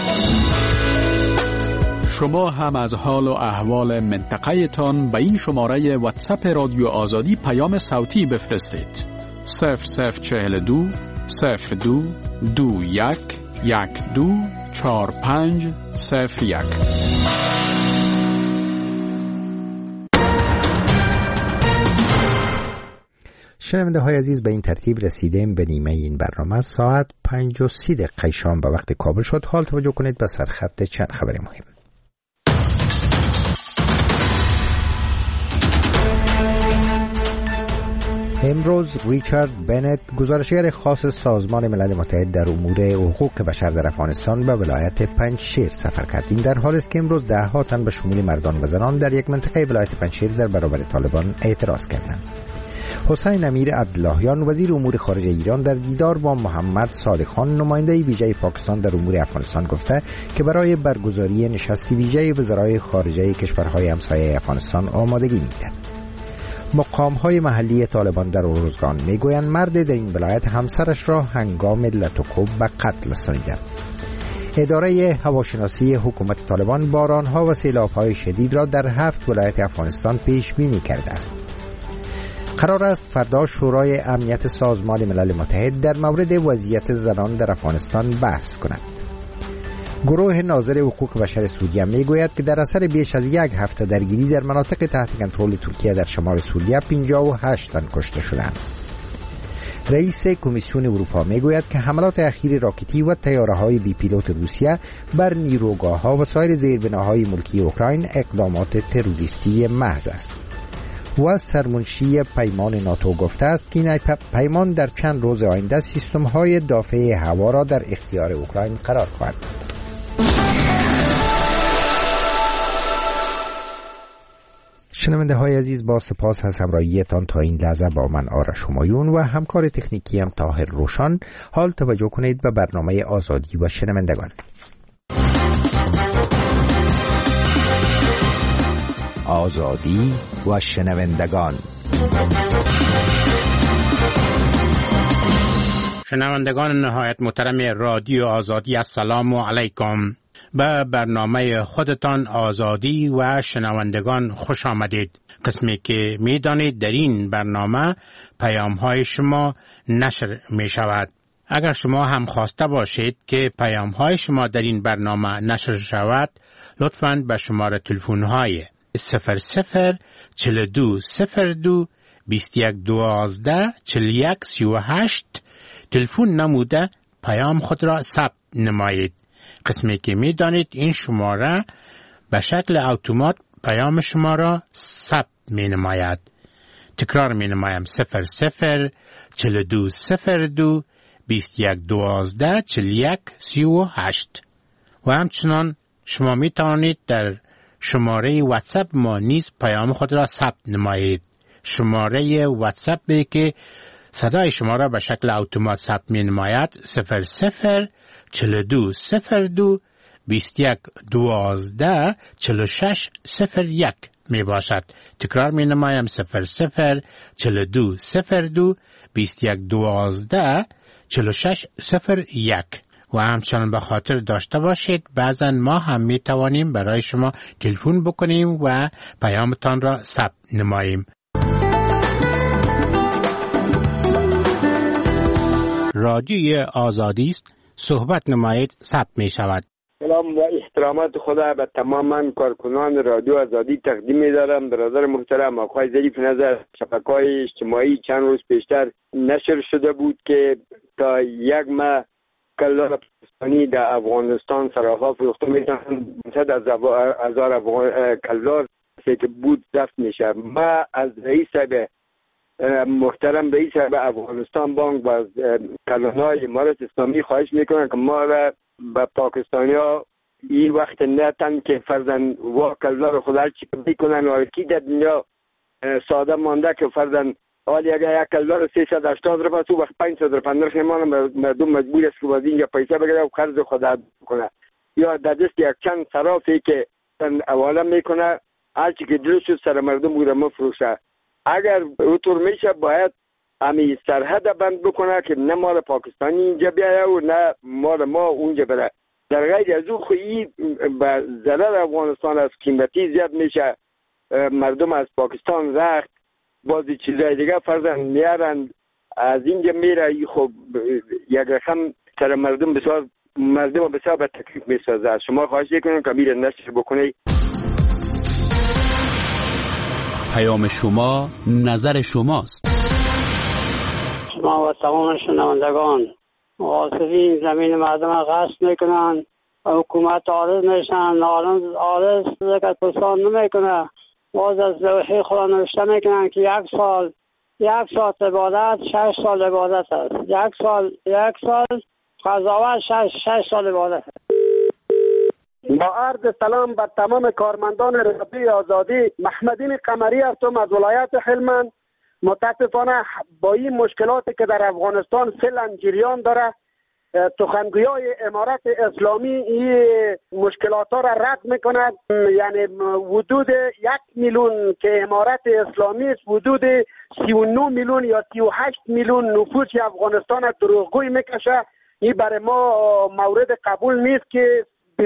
B: شما هم از حال و احوال منطقه تان به این شماره واتساپ رادیو آزادی پیام صوتی بفرستید. 0042 02 21 12 4501.
A: شنونده های عزیز، به این ترتیب رسیدیم به نیمه این برنامه. ساعت 5:30 شام به وقت کابل شد. حال توجه کنید به سرخط چند خبر مهم. امروز ریچارد بنت، گزارشگر خاص سازمان ملل متحد در امور حقوق بشر در افغانستان، به ولایت پنجشیر سفر کرد. این در حالی است که امروز ده‌ها تن به شمول مردان و زنان در یک منطقه ولایت پنجشیر در برابر طالبان اعتراض کردند. حسین امیر عبداللهیان، وزیر امور خارجه ایران، در دیدار با محمد صادق خان، نماینده ویژه پاکستان در امور افغانستان، گفته که برای برگزاری نشست ویژه وزرای خارجه کشورهای همسایه افغانستان آمادگی می‌کرد. مقام‌های محلی طالبان در اروزگان میگویند مرد در این ولایت همسرش را هنگام لطوکوب به قتل رسانیده. اداره هواشناسی حکومت طالبان باران‌ها و سیلاب‌های شدید را در 7 ولایت افغانستان پیش بینی کرده است. قرار است فردا شورای امنیت سازمان ملل متحد در مورد وضعیت زنان در افغانستان بحث کند. گروه ناظر حقوق بشر سوریه میگوید که در اثر بیش از 1 هفته درگیری در مناطق تحت کنترل ترکیه در شمال سوریه 58 تن کشته شدند. رئیس کمیسیون اروپا میگوید که حملات اخیر راکتی و طیاره‌های بی پیلوت روسیه بر نیروگاه‌ها و سایر زیربناهای ملکی اوکراین اقدامات تروریستی محض است. و سرمنشی پیمان ناتو گفته است که این پیمان در چند روز آینده سیستم‌های دافع هوا را در اختیار اوکراین قرار خواهد داد. شنونده های عزیز، با سپاس از همراهیتان تا این لحظه با من آرش همایون و همکار تکنیکی هم طاهر روشان. حال توجه کنید به برنامه آزادی و شنوندگان. آزادی و شنوندگان.
H: شنوندگان نهایت محترم رادیو آزادی، السلام علیکم. به برنامه خودتان آزادی و شنوندگان خوش آمدید. قسمی که می دانید در این برنامه پیام های شما نشر می شود. اگر شما هم خواسته باشید که پیام های شما در این برنامه نشر شود، لطفاً به شماره تلفن های 004202 2112 4138 تلفن نموده پیام خود را ثبت نمایید. قسمی که می دانید این شماره به شکل اتومات پیام شما را ثبت می نماید. تکرار می نمایم 004202 2112 4138. و همچنان شما می توانید در شماره واتساپ ما نیز پیام خود را ثبت نمایید. شماره واتساپ که صدای شما را به شکل اتومات ثبت می نماید 004202 2112 4601 می باشد. تکرار می نمایم 004202 2112 4601. و همچنان به خاطر داشته باشید بعضا ما هم می توانیم برای شما تلفن بکنیم و پیامتان را ثبت نماییم. رادیوی آزادی است، صحبت نمایید، ثبت می شود.
D: سلام و احترامات خدا به تماما کارکنان رادیو آزادی تقدیم می دارم. برادر محترم آقای ظریف نظر، شبکه‌های اجتماعی چند روز پیشتر نشر شده بود که تا 1 ماه کلدار پاکستانی در افغانستان سراغا فروخته میشن. 500,000 کلدار که بود ضبط میشه. ما از رئیس صاحب محترم رئیس افغانستان بانک و کلانهای امارت اسلامی خواهش میکنن که ما را به پاکستانی ها این وقت نتن که فرزن واکلدار رو خود هر چی بکنن و کی در دنیا ساده مانده که فرزن حالی اگر یک کلدار 380 روپیه تو وقت 500 روپیه نرخ مردم مجبور است که باز اینجا پیسه بگیره و قرض خود ادا کنه یا در دست یک چند صرافی که اوالا میکنه هر چی که درست شد سر مردم بوده مفروشه. اگر اونطور میشه باید همی سرحد بند بکنه که نه مال پاکستانی اینجا بیایه و نه مال ما اونجا بره. در غیر از اون خویی به ضرر افغانستان از قیمتی زیاد میشه. مردم از پاکستان رخت بازی چیزای دیگه فرزن میارن از اینجا میره. خب یک رقم سر مردم بسیار به تکلیف میسازه. شما خواهش کنیم که میره نشر بکنی.
B: پیام شما نظر شماست.
F: شما و تمام شنوندگان غاصبین زمین مردم غصب میکنن، حکومت عارض میشن، عارض زکات پرسان نمیکنه. باز از لوحه خدا نوشته میکنن که یک سال عبادت 6 سال عبادت است. یک سال قضاوت 6 سال عبادت است. با عرض سلام به تمام کارمندان رادیوی آزادی، محمدین قمری هستم از ولایت هلمند. متاسفانه با این مشکلاتی که در افغانستان فعلا جریان داره، سخنگویای امارت اسلامی این مشکلات ها را رد میکند. یعنی حدود 1 میلیون که امارت اسلامی است، حدود 39 میلیون یا 38 میلیون نفوس افغانستان را دروغگوی میکشه. این برای ما مورد قبول نیست که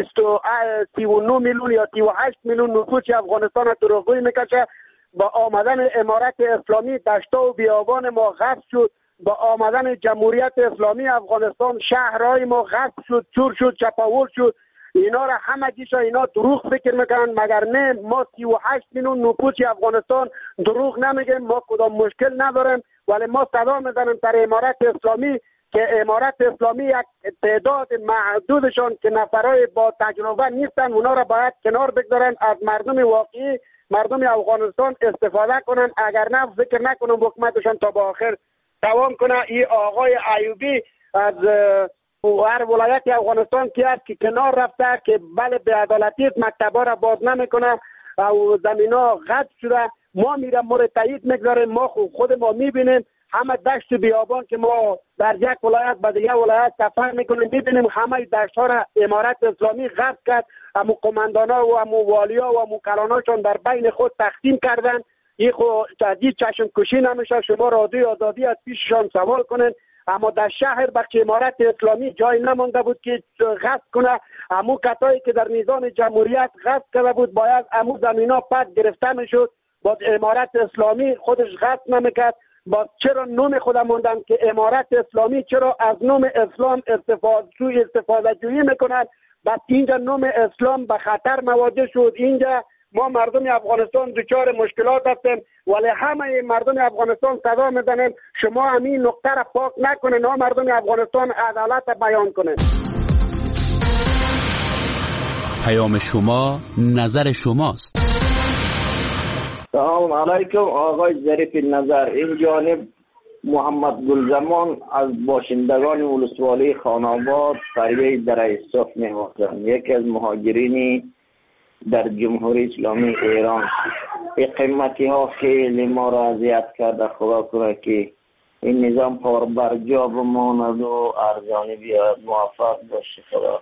F: 39 میلیون یا 38 میلیون نفوس افغانستان را دروغگوی میکشه. با آمدن امارت اسلامی دشتا و بیابان ما غصب شد. با آمدن جمهوریت اسلامی افغانستان شهرهای ما غصب شد، چور شد، چپاول شد. اینا را همگیش اینا دروغ فکر میکنن، مگر نه ما 38 میلیون نفوس افغانستان دروغ نمیگیم. ما کدام مشکل نداریم، ولی ما صدا میزنیم در امارت اسلامی که امارت اسلامی یک تعداد معدودشان که نفرای با تجربه نیستن، اونا را باید کنار بگذارن، از مردم واقعی مردم افغانستان استفاده کنن. اگر نه فکر نکنم حکومتشان تا با آخر دوام کنه. این آقای ایوبی از هر ولایت افغانستان که است که کنار رفته که بله بی‌عدالتی مکتبا را باز نمیکنه و زمینا غصب شده. ما میرم مورد تایید میگذاریم. ما خود ما میبینیم همه دشت بیابان که ما در یک ولایت به دیگه ولایت سفر میکنیم، میبینیم همه دشت ها را امارت اسلامی غصب کرد. همو قماندانا و همو والیا و همو کلاناشون در بین خود تقسیم کردن. این خود تدید چشم کشی نمیشه. شما رادیو آزادی از پیششان سوال کنن. اما در شهر بخش امارت اسلامی جای نمانده بود که غصب کنه. همو کسایی که در نظام جمهوریت غصب کرده بود باید همو زمینا پس گرفته میشد. باز امارت اسلامی خودش غصب نمیکرد. باز چرا نوم خودم موندن که امارت اسلامی چرا از نوم اسلام استفاده جویی میکنن؟ بس اینجا نوم اسلام به خطر مواجه شد. اینجا ما مردم افغانستان دچار مشکلات هستیم، ولی همه مردم افغانستان صدا میزنیم شما همین نقطه را پاک نکنین، ما مردم افغانستان عدالت بیان کنین.
B: پیام شما نظر شماست.
I: سلام علیکم آقای ظریف نظر. این جانب محمد گلزمان از باشندگان ولسوالی خاناباد قریه دره صف می‌باشم. یکی از مهاجرینی در جمهوری اسلامی ایران. این قیمتی ها خیلی ما را اذیت کرده. خدا کنه که این نظام پربرجا بماند و ارزانی بیاد. موفق باشه. خدا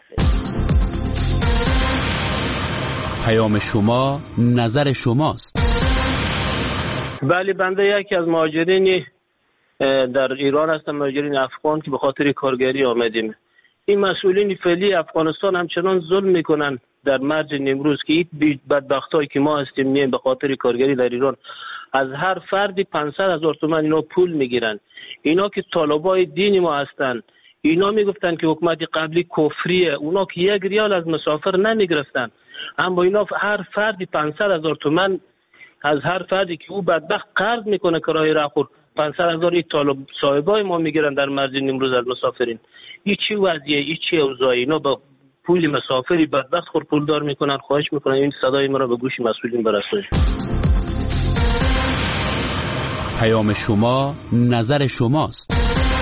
B: پیام شما نظر شماست.
J: بله بنده یکی از مهاجرین در ایران هستم، مهاجرین افغان که به خاطر کارگری آمدیم. این مسئولین فعلی افغانستان همچنان ظلم میکنن در مرز نیمروز که این بدبختایی که ما هستیم میایم به خاطر کارگری در ایران از هر فردی 500,000 تومان اینا پول میگیرن. اینا که طالبای دین ما هستن. اینا میگفتن که حکومت قبلی کفریه. اونا که 1 ریال از مسافر نمیگرفتن، اما اینا هر فردی 500,000 تومان از هر فردی که او بدبخت قرض میکنه کرایه راهخور 500,000 این طالب صاحبای ما میگیرن در مرز نیمروز از مسافرین. این چی وضعیه؟ این چی اوضاعه؟ اینا با پول مسافری بدبخت خور پولدار میکنن. خواهش میکنن این صدای ما را به گوش مسئولین برسونید.
H: پیام شما نظر شماست.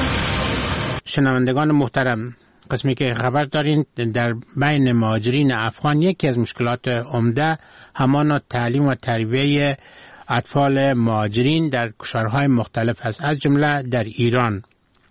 G: شنوندگان محترم، قسمی که خبر دارین در بین مهاجرین افغان یکی از مشکلات عمده همان تعلیم و تربیه اطفال مهاجرین در کشورهای مختلف است، از جمله در ایران.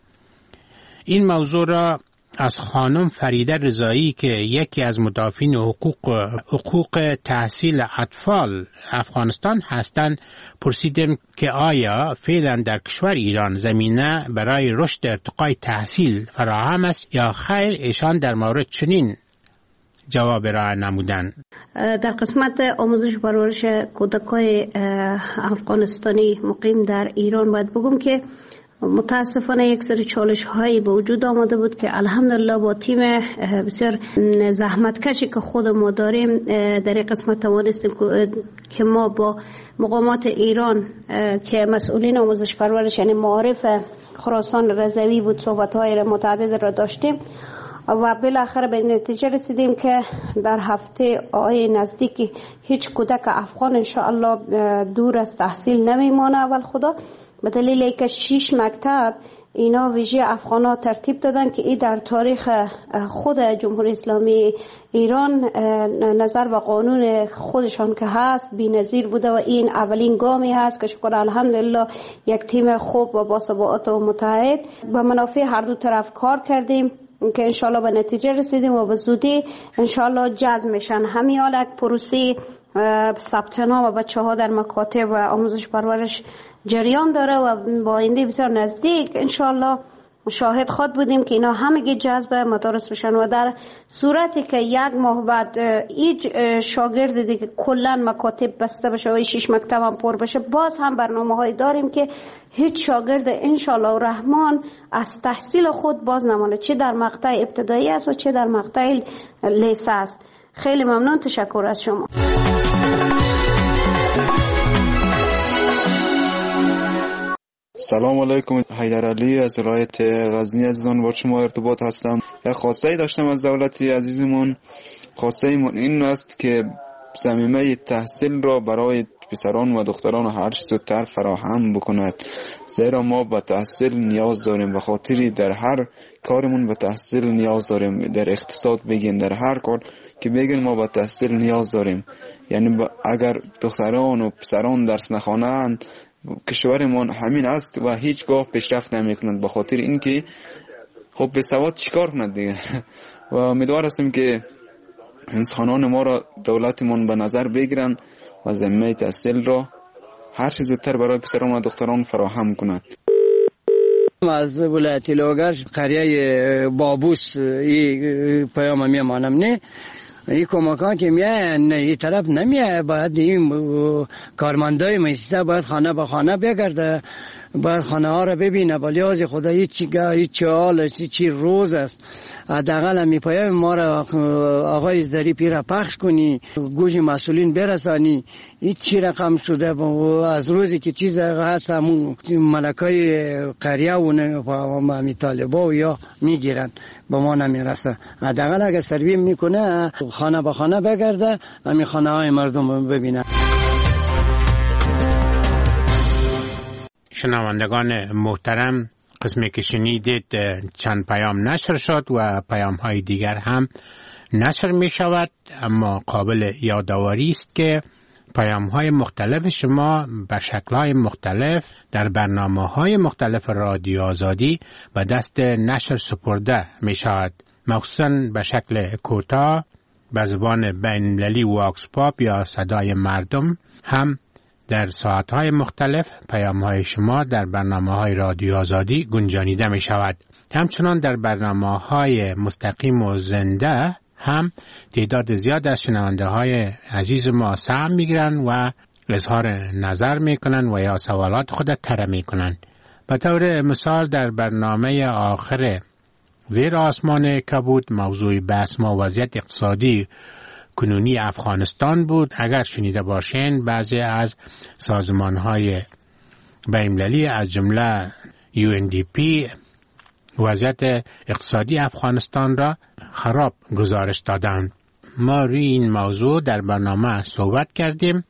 G: این موضوع را از خانم فریده رضایی که یکی از مدافعین حقوق تحصیل اطفال افغانستان هستند پرسیدیم که آیا فعلا در کشور ایران زمینه برای رشد ارتقای تحصیل فراهم است یا خیر. ایشان در مورد چنین جواب را نمودند.
K: در قسمت آموزش و پرورش کودکان افغانستانی مقیم در ایران باید بگم که متاسفانه یک سری چالش هایی به وجود آمده بود که الحمدلله با تیم بسیار زحمتکشی که خود ما داریم در این قسمت توانستیم که ما با مقامات ایران که مسئولین آموزش پرورش یعنی معارف خراسان رضوی بود صحبت های متعدد را داشتیم و بالاخره به نتیجه رسیدیم که در هفته آی نزدیکی هیچ کودک افغان انشاءالله دور از تحصیل نمیمانه. اول خدا به دلیل اینکه 6 مکتب اینا ویژه افغانا ترتیب دادن که این در تاریخ خود جمهوری اسلامی ایران نظر به قانون خودشان که هست بی‌نظیر بوده و این اولین گامی هست که شکر الحمدلله یک تیم خوب و باثبات و متحد به منافع هر دو طرف کار کردیم که انشالله به نتیجه رسیدیم و به زودی انشالله جذب میشن. همین حال یک پروسه ثبت نام و بچه ها در مکاتب و آموزش پرورش جریان داره و با آینده بسیار نزدیک انشالله شاهد خود بودیم که اینا همگی جذب مدارس بشن و در صورتی که یک ماه بعد هیچ شاگرد دیگه کلا مکاتب بسته بشه و 6 مکتب هم پر بشه، باز هم برنامه های داریم که هیچ شاگرد انشالله الرحمن از تحصیل خود باز نمانه، چه در مقطع ابتدایی است و چه در مقطع لیسه است. خیلی ممنون، تشکر از شما.
N: سلام علیکم، حیدر علی از ولایت غزنی عزیزان با شما ارتباط هستم. یک خواسته داشتم از دولت عزیزمون. خواسته ایمون این است که ضمیمه تحصیل را برای پسران و دختران هر چه زودتر فراهم بکند، زیرا ما به تحصیل نیاز داریم. به خاطری در هر کارمون به تحصیل نیاز داریم. در اقتصاد بگین، در هر کار که بگین ما به تحصیل نیاز داریم. یعنی اگر دختران و پسران درس نخوانند کشورمون همین است و هیچگاه پیشرفت نمیکنند. به خاطر اینکه خب به سواد چیکار کنند دیگه. و امیدوار هستیم که انسانان ما را دولتمون به نظر بگیرن و ضمیمه تحصیل را هر چه زودتر برای پسران و دختران فراهم کنند.
O: از ولایت لوگر قریه بابوس این پیام میمانم. نه این کمکان که میاین این طرف نمیاد، باید این کارمندای مؤسسه باید خانه به خانه بگرده، باید خانه ها را ببینه. ولی از خدا هیچ حال چی روز است. حداقل می پیام ما را آقای ظریفی را پخش کنی، گوش مسئولین برسانی. هیچ رقم شده از روزی که چیز هست همون ملکای قریه و می طالبا و یا میگیرن با ما نمیرسه. حداقل اگر سروی میکنه خانه به خانه بگرده، همین خانه های مردم ببینه.
G: شنوندگان محترم، قسمی که شنیدید چند پیام نشر شد و پیام های دیگر هم نشر می شود، اما قابل یادآوری است که پیام های مختلف شما به شکل های مختلف در برنامه های مختلف رادیو آزادی به دست نشر سپرده می شود، مخصوصا به شکل کوتاه به زبان بین المللی واکس پاپ یا صدای مردم. هم در ساعت‌های مختلف پیام‌های شما در برنامه‌های رادیو آزادی گنجانیده می‌شود. همچنان در برنامه‌های مستقیم و زنده هم تعداد زیاد از شنونده‌های عزیز ما سهم می‌گیرند و اظهار نظر می‌کنند و یا سوالات خود طرح می‌کنند. به طور مثال در برنامه آخر زیر آسمان کبود موضوع بحث ما وضعیت اقتصادی کنونی افغانستان بود. اگر شنیده باشین بعضی از سازمان‌های بین‌المللی از جمله UNDP وضعیت اقتصادی افغانستان را خراب گزارش دادند. ما روی این موضوع در برنامه صحبت کردیم.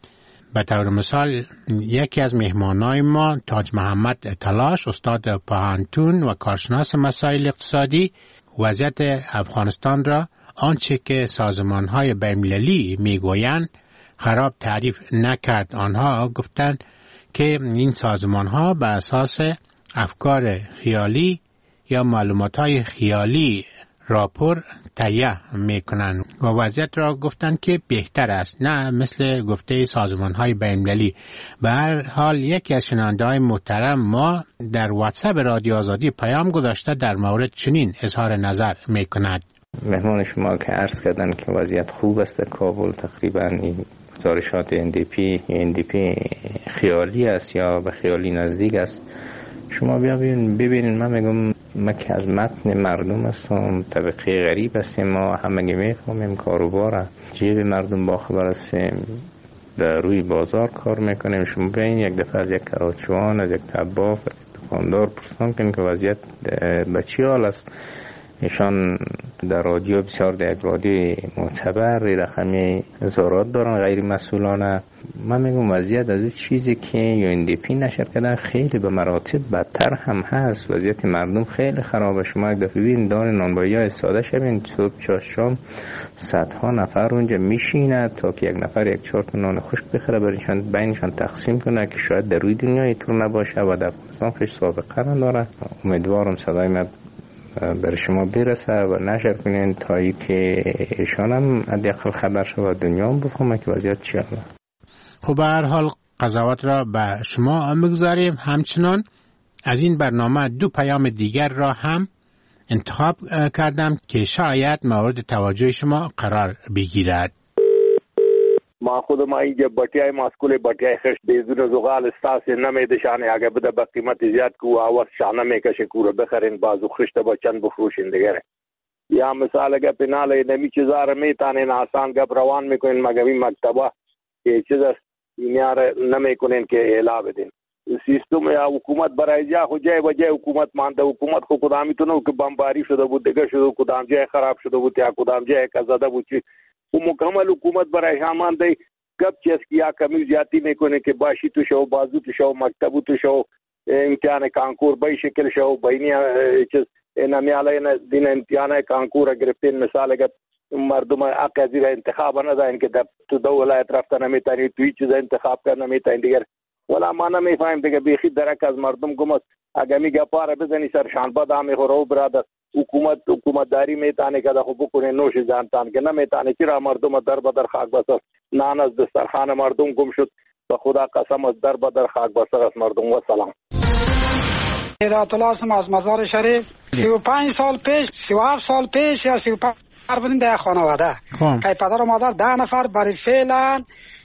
G: به طور مثال یکی از مهمانای ما تاج محمد تلاش، استاد پاهنتون و کارشناس مسائل اقتصادی، وضعیت افغانستان را آنچه که سازمان‌های بین‌المللی میگویند خراب تعریف نکرد. آنها گفتند که این سازمان‌ها به اساس افکار خیالی یا معلومات‌های خیالی راپور تهیه میکنن و وضعیت را گفتن که بهتر است، نه مثل گفته سازمان‌های بین‌المللی. به هر حال یکی از شنونده‌های محترم ما در واتساپ رادیو آزادی پیام گذاشته در مورد چنین اظهار نظر میکند.
C: مهمان شما که عرض کردن که وضعیت خوب است در کابل، تقریبا این گزارشات NDP خیالی است یا به خیالی نزدیک است. شما ببینید من میگم ما که از متن مردم هستم، طبقه غریب هستیم، ما همگی میفهمیم کاروبار جیب مردم باخبر هستیم، در روی بازار کار میکنیم. شما ببین یک دفعه از یک کراچوان، از یک طباخ، دکاندار پرسان کنیم که وضعیت به چی حال است. ایشان در رادیو بسیار در یک رادیو معتبر رقمی اظهارات دارن غیر مسئولانه. من میگم وضعیت از اون چیزی که UNDP نشر کردن خیلی به مراتب بدتر هم هست. وضعیت مردم خیلی خرابه. شما یک دفعه ببین دار نانوایی استفاده شوین، صبح چا شام صدها نفر اونجا میشینه تا که یک نفر یک 4 تا نان خشک بخره برایشان بینشان تقسیم کنه که شاید در روی دنیا اینطور نباشه و در افغانستان خیلی سابقه داره. امیدوارم صدای من بر شما برسه و نشر کنین تا ای که ایشان هم حداقل خبر شود دنیا هم بفهمه که وضعیت چیه.
G: خب به هر حال قضاوت را به شما بگذاریم. همچنان از این برنامه 2 پیام دیگر را هم انتخاب کردم که شاید مورد توجه شما قرار بگیرد.
Q: ما خودم اینجا بطیای ماسکول بطیای خشت بیزون زغال استاس نمیده شانه اگه بده با قیمت زیاد کو آواز شانه میکشه کوره بخرین بازو خشت با چند بفروشین دیگره. یا مثال اگه پیناله نمی چیزاره میتانین آسان گپ روان میکنین مگوی مکتبه که چیز است اینیاره نمیکنین که اعلا بدین. سیستم یا حکومت برای جا خود جای بجای حکومت مانده. حکومت خود کدامی تو نو که بمباری شده بود دیگه شده کدام جای خراب شده بود یا کدام جای کزده بود چی و مکمل حکومت برای همان دی کب چیز کیا کمی زیادتی میکنه که باشی تو شو بازو تو شو مکتبو تو شو امتحان کانکور بای شکل شو بینی چیز نمیاله دین امتحان کانکور گرفتین مثال اگر مردم حق از انتخاب ندارن که تو دو ولایت رفتن نمیتونی توی چیز انتخاب کردن نمیتونی دیگر ولا ما نمیفهم دیگه بیخی درک از مردم گمست اگه میگه پاره بزنی سرشان باد آمی خورو برادر حکومت داری میتانه که دخو بکنه نوش جانتان که نمیتانه چرا مردم در بدر خاک بسر نان از دسترخوان مردم گم شد به خدا قسم از در بدر خاک بسر از مردم. و سلام.
R: هدایت الله هستم از مزار شریف. 35 سال پیش 37 سال پیش یا 35 بودیم در خانواده که پدر و مادر 10 نفر برای فعلا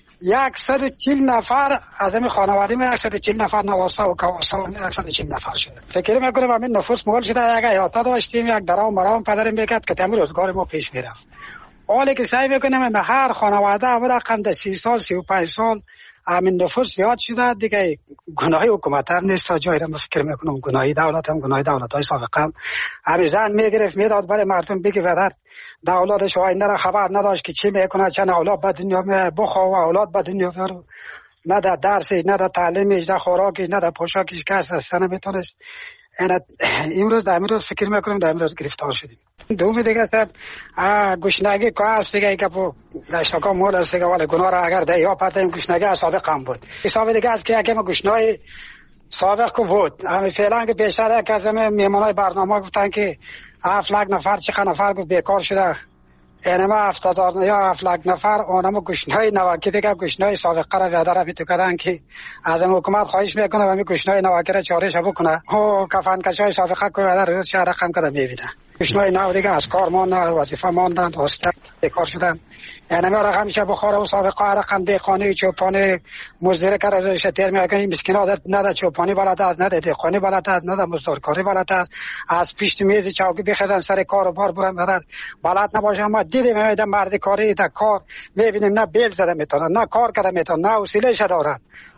R: 140 نفر از این خانواده ما 140 نفر نواسا و کواسا 140 نفر شده. فکر میکنم همین نفوس مول شده. یک احاطه داشتیم یک درام مرام پدرم میکرد که تمام روزگار ما پیش میرفت. حالی که سعی میکنم به هر خانواده و رقم 30 سال 35 سال همین نفوس زیاد شده دیگه. گناهی حکومت هم نیست تا جایی را فکر میکنم گناهی دولت هم گناهی دولت های سابقه هم همین زن میگرفت میداد برای مردم بگی ودر دولتش آینده را خبر نداشت که چی میکنه چند اولاد به دنیا بخوا و اولاد به دنیا بیارو نه در درسش نه در تعلیمش نه خوراکش نه در پوشاکش کس اصلا نمیتونست. امروز در امروز فکر میکنم در امروز گرفتار شدیم. دوم دیگه است گشنگی که است دیگه که با اشتکا مول است دیگه ولی گناه را اگر ده یا پرتیم گشنگی سابق هم بود. حساب دیگه است که اگه ما گشنای سابق کو بود همین فعلا که بیشتر یک از میهمانای برنامه گفتن که 7 لک نفر چه نفر گفت بیکار شده اینما 70,000 یا 7 لک نفر اونم گشنای نواکی دیگه گشنای سابقه را بیادر میتو کردن که از حکومت خواهش میکنه و می گشنای نواکی را چارش بکنه و کفن کشای سابقه کو بیادر روز شهر رقم کده میبینه. گشنای نو دیگه از کار ماندن وظیفه ماندن هستن بیکار شدن. اینما رقم میشه بخوره و سابقه رقم دیقانی چوپانی مزدور کرده روش تیر میکنه. مسکینا نده چوپانی بلد است نه دیقانی بلد است نه مزدورکاری بلد است. از پیش میز چوکی بخزن سر کار و بار برن بدن بلد نباشه. اما دیدیم میدم مرد کاری تا کار میبینیم نه بیل زده میتونن نه کار کرده میتونن نه وسیله‌اش دارن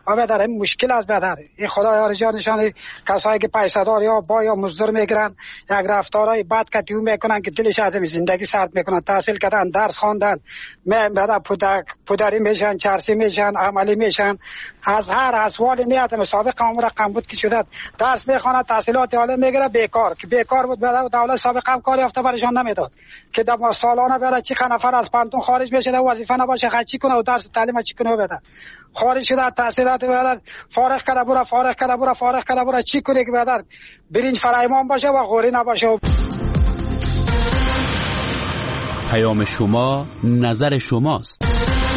R: و بدر این مشکل است بدر این خدایا جانشان کسایی که پیسه دار یا با یا مزدور میگیرن یک رفتارهای بد کتیو میکنن که دلش از زندگی سرد میکنن. تحصیل کردن، درس خواندن، بعد پدری میشن، چرسی میشن، عملی میشن. از هر اسوال نیت سابق عمر رقم بود که شده درس میخونه، تحصیلات عالی میگیره، بیکار که بیکار بود دولت سابق هم کار یافته برشان نمیداد که در سالانه بره چی نفر از پانتون خارج بشه و وظیفه نباشه چی کنه و درس تعلیم چی کنه بده. خارج شده تحصیلات بده فارغ کرده برا چی کنه که بده برنج فرایمان باشه و غوری نباشه.
B: پیام شما نظر شماست.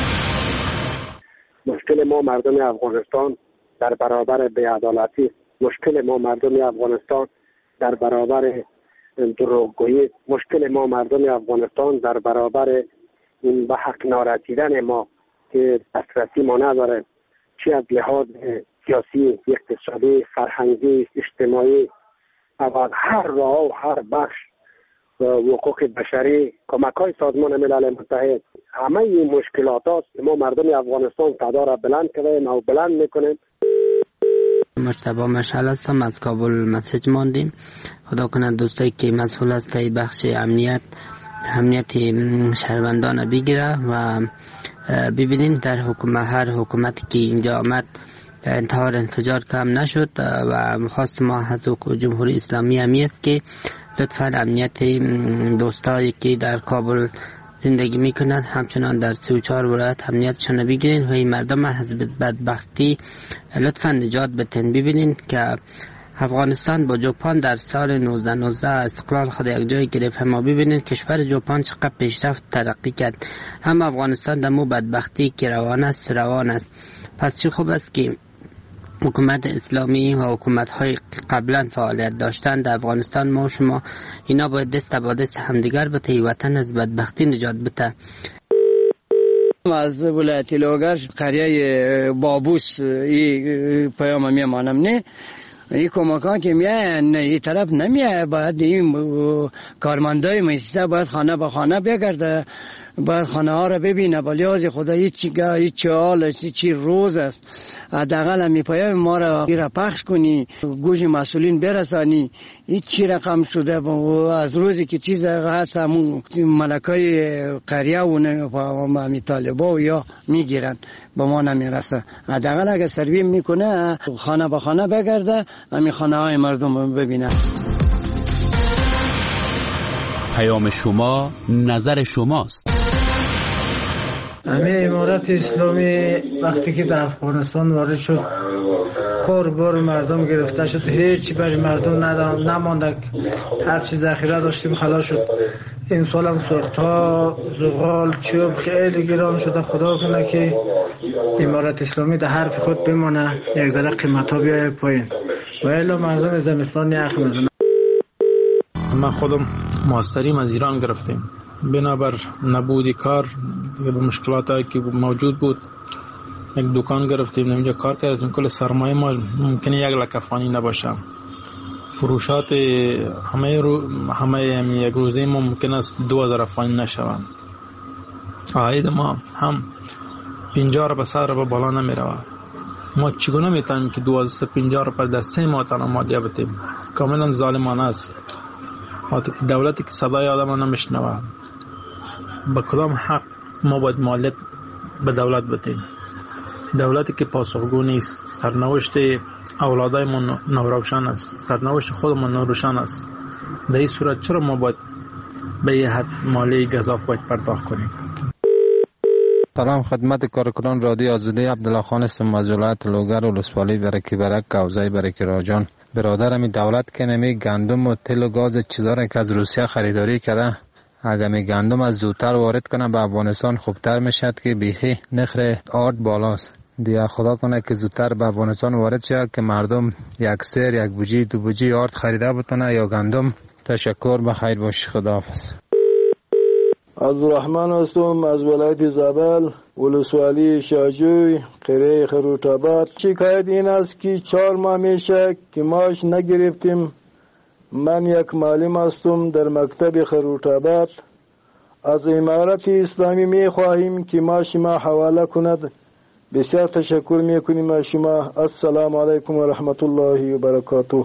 M: مشکل ما مردم افغانستان در برابر بی‌عدالتی، مشکل ما مردم افغانستان در برابر دروغگویی، مشکل ما مردم افغانستان در برابر این به حق نارسیدن ما که دسترسی ما نداره، چی از لحاظ سیاسی، اقتصادی، فرهنگی، اجتماعی و هر راه و هر بخش حقوق بشری، کمک‌های سازمان ملل متحد، همه این مشکلات هاست که ما مردم افغانستان صدا را بلند کردیم و بلند میکنیم.
Y: مجتبی مشعل هستم، از کابل مسیج ماندیم. خدا کنه دوستایی که مسئول است ای بخش امنیت شهروندان بگیره و ببینین در هر حکومتی که اینجا آمد انتحار انفجار کم نشد و خواست ما از جمهوری اسلامی همی است که لطفا امنیت دوستایی که در کابل زندگی میکنند همچنان در 34 ولایت امنیتشان بگیرین و این مردم از بدبختی لطفا نجات بتین. ببینین که افغانستان با ژاپن در سال 1919 استقلال خود یک جای گرفت. ما ببینید کشور ژاپن چقدر پیشرفت ترقی کرد، هم افغانستان در مو بدبختی که روان است. پس چه خوب است که حکومت اسلامی و حکومت های قبلا فعالیت داشتن در افغانستان. ما شما اینا باید دست با دست همدیگر بته وطن از بدبختی نجات بده.
O: از ولایت لوگر قریه بابوس این پیام میمانم نه این کمکان که میاین این طرف نمیه، باید این کارمندای مؤسسه باید خانه به خانه بگرده، باید خانه ها را ببینه با لحاظ خدا هیچ حال چی روز است. حداقل همی پیام ما را پخش کنی، گوش مسئولین برسانی این چی رقم شده از روزی که چیز هست همون ملکای قریه و همی طالبا و یا میگیرن با ما نمیرسه. حداقل اگر سروی میکنه خانه به خانه بگرده همی خانه های مردم ببینه.
B: پیام شما نظر شماست.
S: همه امارت اسلامی وقتی که در افغانستان وارد شد کار مردم گرفته شد، هیچی برای مردم نمانده، هر چی ذخیره داشتیم خلاص شد. این سال هم سوخت‌ها، زغال، چوب خیلی گران شده. خدا کنه که امارت اسلامی در حرف خود بمانه، یک ذره قیمت‌ها بیاید پایین و الا مردم زمستان یخ میزنه.
T: ما خودم ماستریم از ایران گرفتیم، بنابر نبودی کار دیگه به مشکلاتی که موجود بود یک دکان گرفتیم، اینجا کار کردیم. کل سرمایه ما ممکنه 1 لک افغانی نباشه. فروشات همه یک روزه ما ممکن است 2000 افغانی نشوند. عاید ما هم 50 به سر به بالا نمی رود. ما چگونه میتونیم که 250 رو در 3 ماه تنها مالیه بدیم؟ کاملا ظالمانه است. دولتی که صدای آدم نمیشنوه، با کدام حق ما باید مالیات به دولت بدیم؟ دولتی که پاسخگو نیست، سرنوشت اولادای ما ناروشن است، سرنوشت خودمون ناروشن است. در این صورت چرا ما باید به یه حد مالی گزاف باید پرداخت کنیم؟
V: سلام خدمت کارکنان رادیو آزادی، عبدالله خان هستم از ولایت لوگر و ولسوالی برکی برک کوزه برکی راجان. برادرم دولت که نمی گندم و تل و گاز چیزا را که از روسیه خریداری کرده، اگر می گندم از زودتر وارد کنه به افغانستان خوبتر میشد که بیخی نخر آرد بالاست. دیگه خدا کنه که زودتر به افغانستان وارد شد که مردم یک سیر، یک بوجی، 2 بوجی آرد خریده بتونه یا گندم. تشکر، بخیر باش، خداحافظ.
U: عبدالرحمن هستم از ولایت زابل ولسوالی شاجوی قریه خروط‌آباد. شکایت این است که 4 ماه میشه که ماش نگرفتیم. من یک معلم هستم در مکتب خروط‌آباد. از امارت اسلامی می خواهیم که ماش ما حواله کند بسیار تشکر میکنیم از شما. السلام علیکم و رحمت الله و برکاته.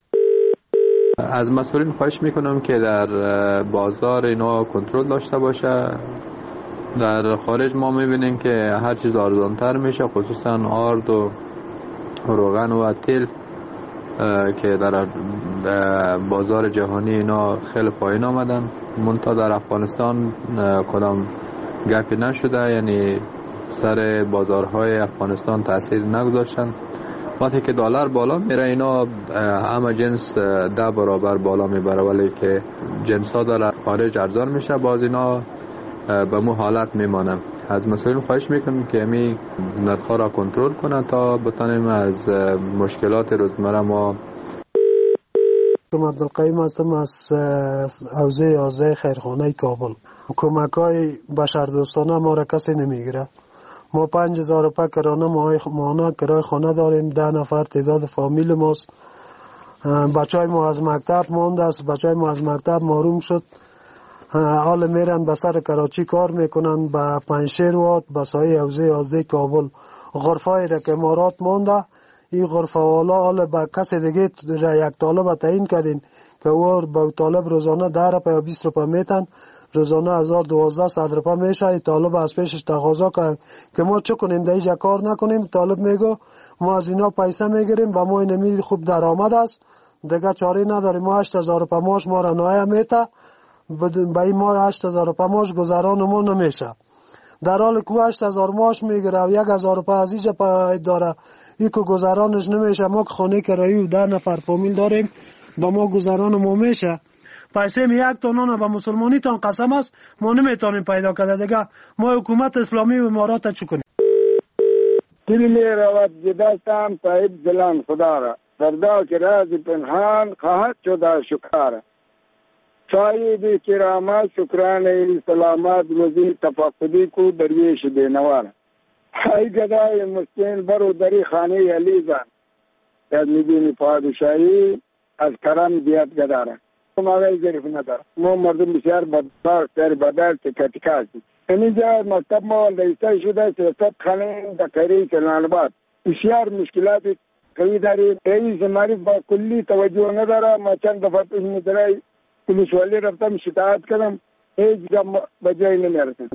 E: از مسئولین خواهش میکنم که در بازار اینا کنترل داشته باشه. در خارج ما میبینیم که هر چیز ارزانتر میشه، خصوصا آرد و روغن و تیل که در بازار جهانی اینا خیلی پایین آمدن. منتها در افغانستان کدام گپی نشده، یعنی سر بازارهای افغانستان تاثیر نگذاشتن. وقتی که دلار بالا میره اینا همه جنس 10 برابر بالا میبره، ولی که جنس ها در خارج ارزان میشه، باز اینا به مو حالت میمانه. از مسئولین خواهش میکنم که امی نرخ را کنترل کنن تا بتانیم از مشکلات روزمره ما.
L: عبدالقیم هستم از حوزه 11 خیرخانه کابل. کمک های بشردوستانه ما را کسی نمیگیره. ما 5000 روپیه کرانه ماهانه کرای خانه داریم، 10 نفر تعداد فامیل ماست. بچهای ما از مکتب مانده است، بچهای ما از مکتب محروم شد. حال میرن به سر کراچی کار میکنن، به پنجشیر و به سایه حوزه 11 کابل. غرفه را که امارات مانده، این غرفه والا حال به کسی دیگه را یک طالب تعیین کردین که او به طالب روزانه 10 روپیه یا 20 روپیه میتن، روزانه 1200 روپیه میشه. این طالب از پیشش تقاضا کرد که ما چه کنیم، در اینجا کار نکنیم. طالب میگو ما از اینا پیسه میگیریم و ما اینمی خوب درآمد است، دیگه چاره نداریم. ما 8000 روپیه ماش ما را نایه میته، به این ما 8000 روپیه ماش گذران ما نمیشه. در حالی که 8000 ماش میگیره و 1000 روپیه از اینجا پاید داره، این که گذرانش نمیشه. ما که خانه کرایی و 10 نفر فامیل داریم، با ما گذران ما میشه. پیسه می 1 تونان به مسلمانی تان قسم است ما نمیتونیم پیدا کرده. دیگه ما حکومت اسلامی و امارات چه کنیم؟
P: دل می رود ز دستم صاحب دلان خدا را، فردا که راز پنهان خواهد شد شکار. صاحب کرامت شکرانه سلامت روزی تفقدی کو درویش دینوار. ای گدای مسکین برو دری خانه علی زن، از میبینی پادشاهی از کرم بیاد گداره. ما وی ظریف نداره. ما مردم بسیار بدبخت در بدل تکتیک هستیم. اینجا مکتب ما رئیسه شده، سیاست خانه دکری کلانباد. بسیار مشکلات قوی داریم. رئیس معرف با کلی توجه نداره. ما چند دفعه پیش مدرای پولیس والی رفتم شکایت کردم، هیچ جا به جایی نمیرسیم.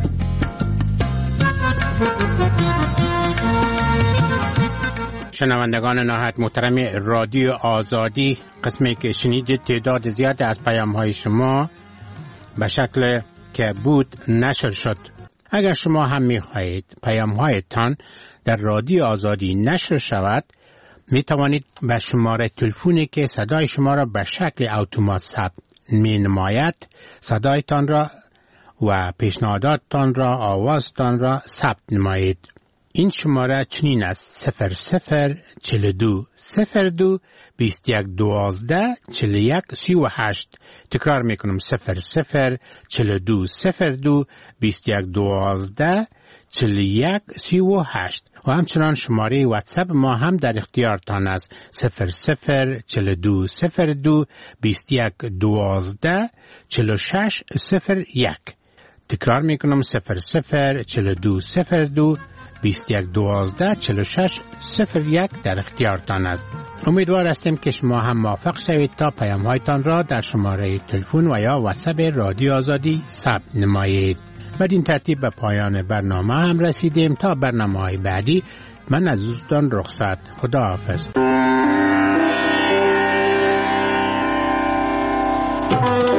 G: شنوندگان نهایت محترم رادیو آزادی، قسمی که شنیدید تعداد زیاد از پیام‌های شما به شکل که بود نشر شد. اگر شما هم می‌خواهید پیام‌هایتان در رادیو آزادی نشر شود، می توانید به شماره تلفنی که صدای شما را به شکل اتومات ثبت می نماید صدایتان را و پیشنهاداتتان را، آوازتان را ثبت نمایید. این شماره چنین است: 0042 02 21 12 41 38. تکرار میکنم: 0042 02 21 12 41 38. و همچنان شماره واتساپ ما هم در اختیارتان است: 0042 02 21 12 46 01. تکرار میکنم: 0042 02 21 12 46 01 در اختیارتان است. امیدوار هستیم که شما هم موافق شوید تا پیام‌هایتان را در شماره تلفن و یا واتساپ رادیو آزادی ثبت نمایید. بدین ترتیب به پایان برنامه هم رسیدیم. تا برنامه‌های بعدی من از دوستان رخصت. خداحافظ.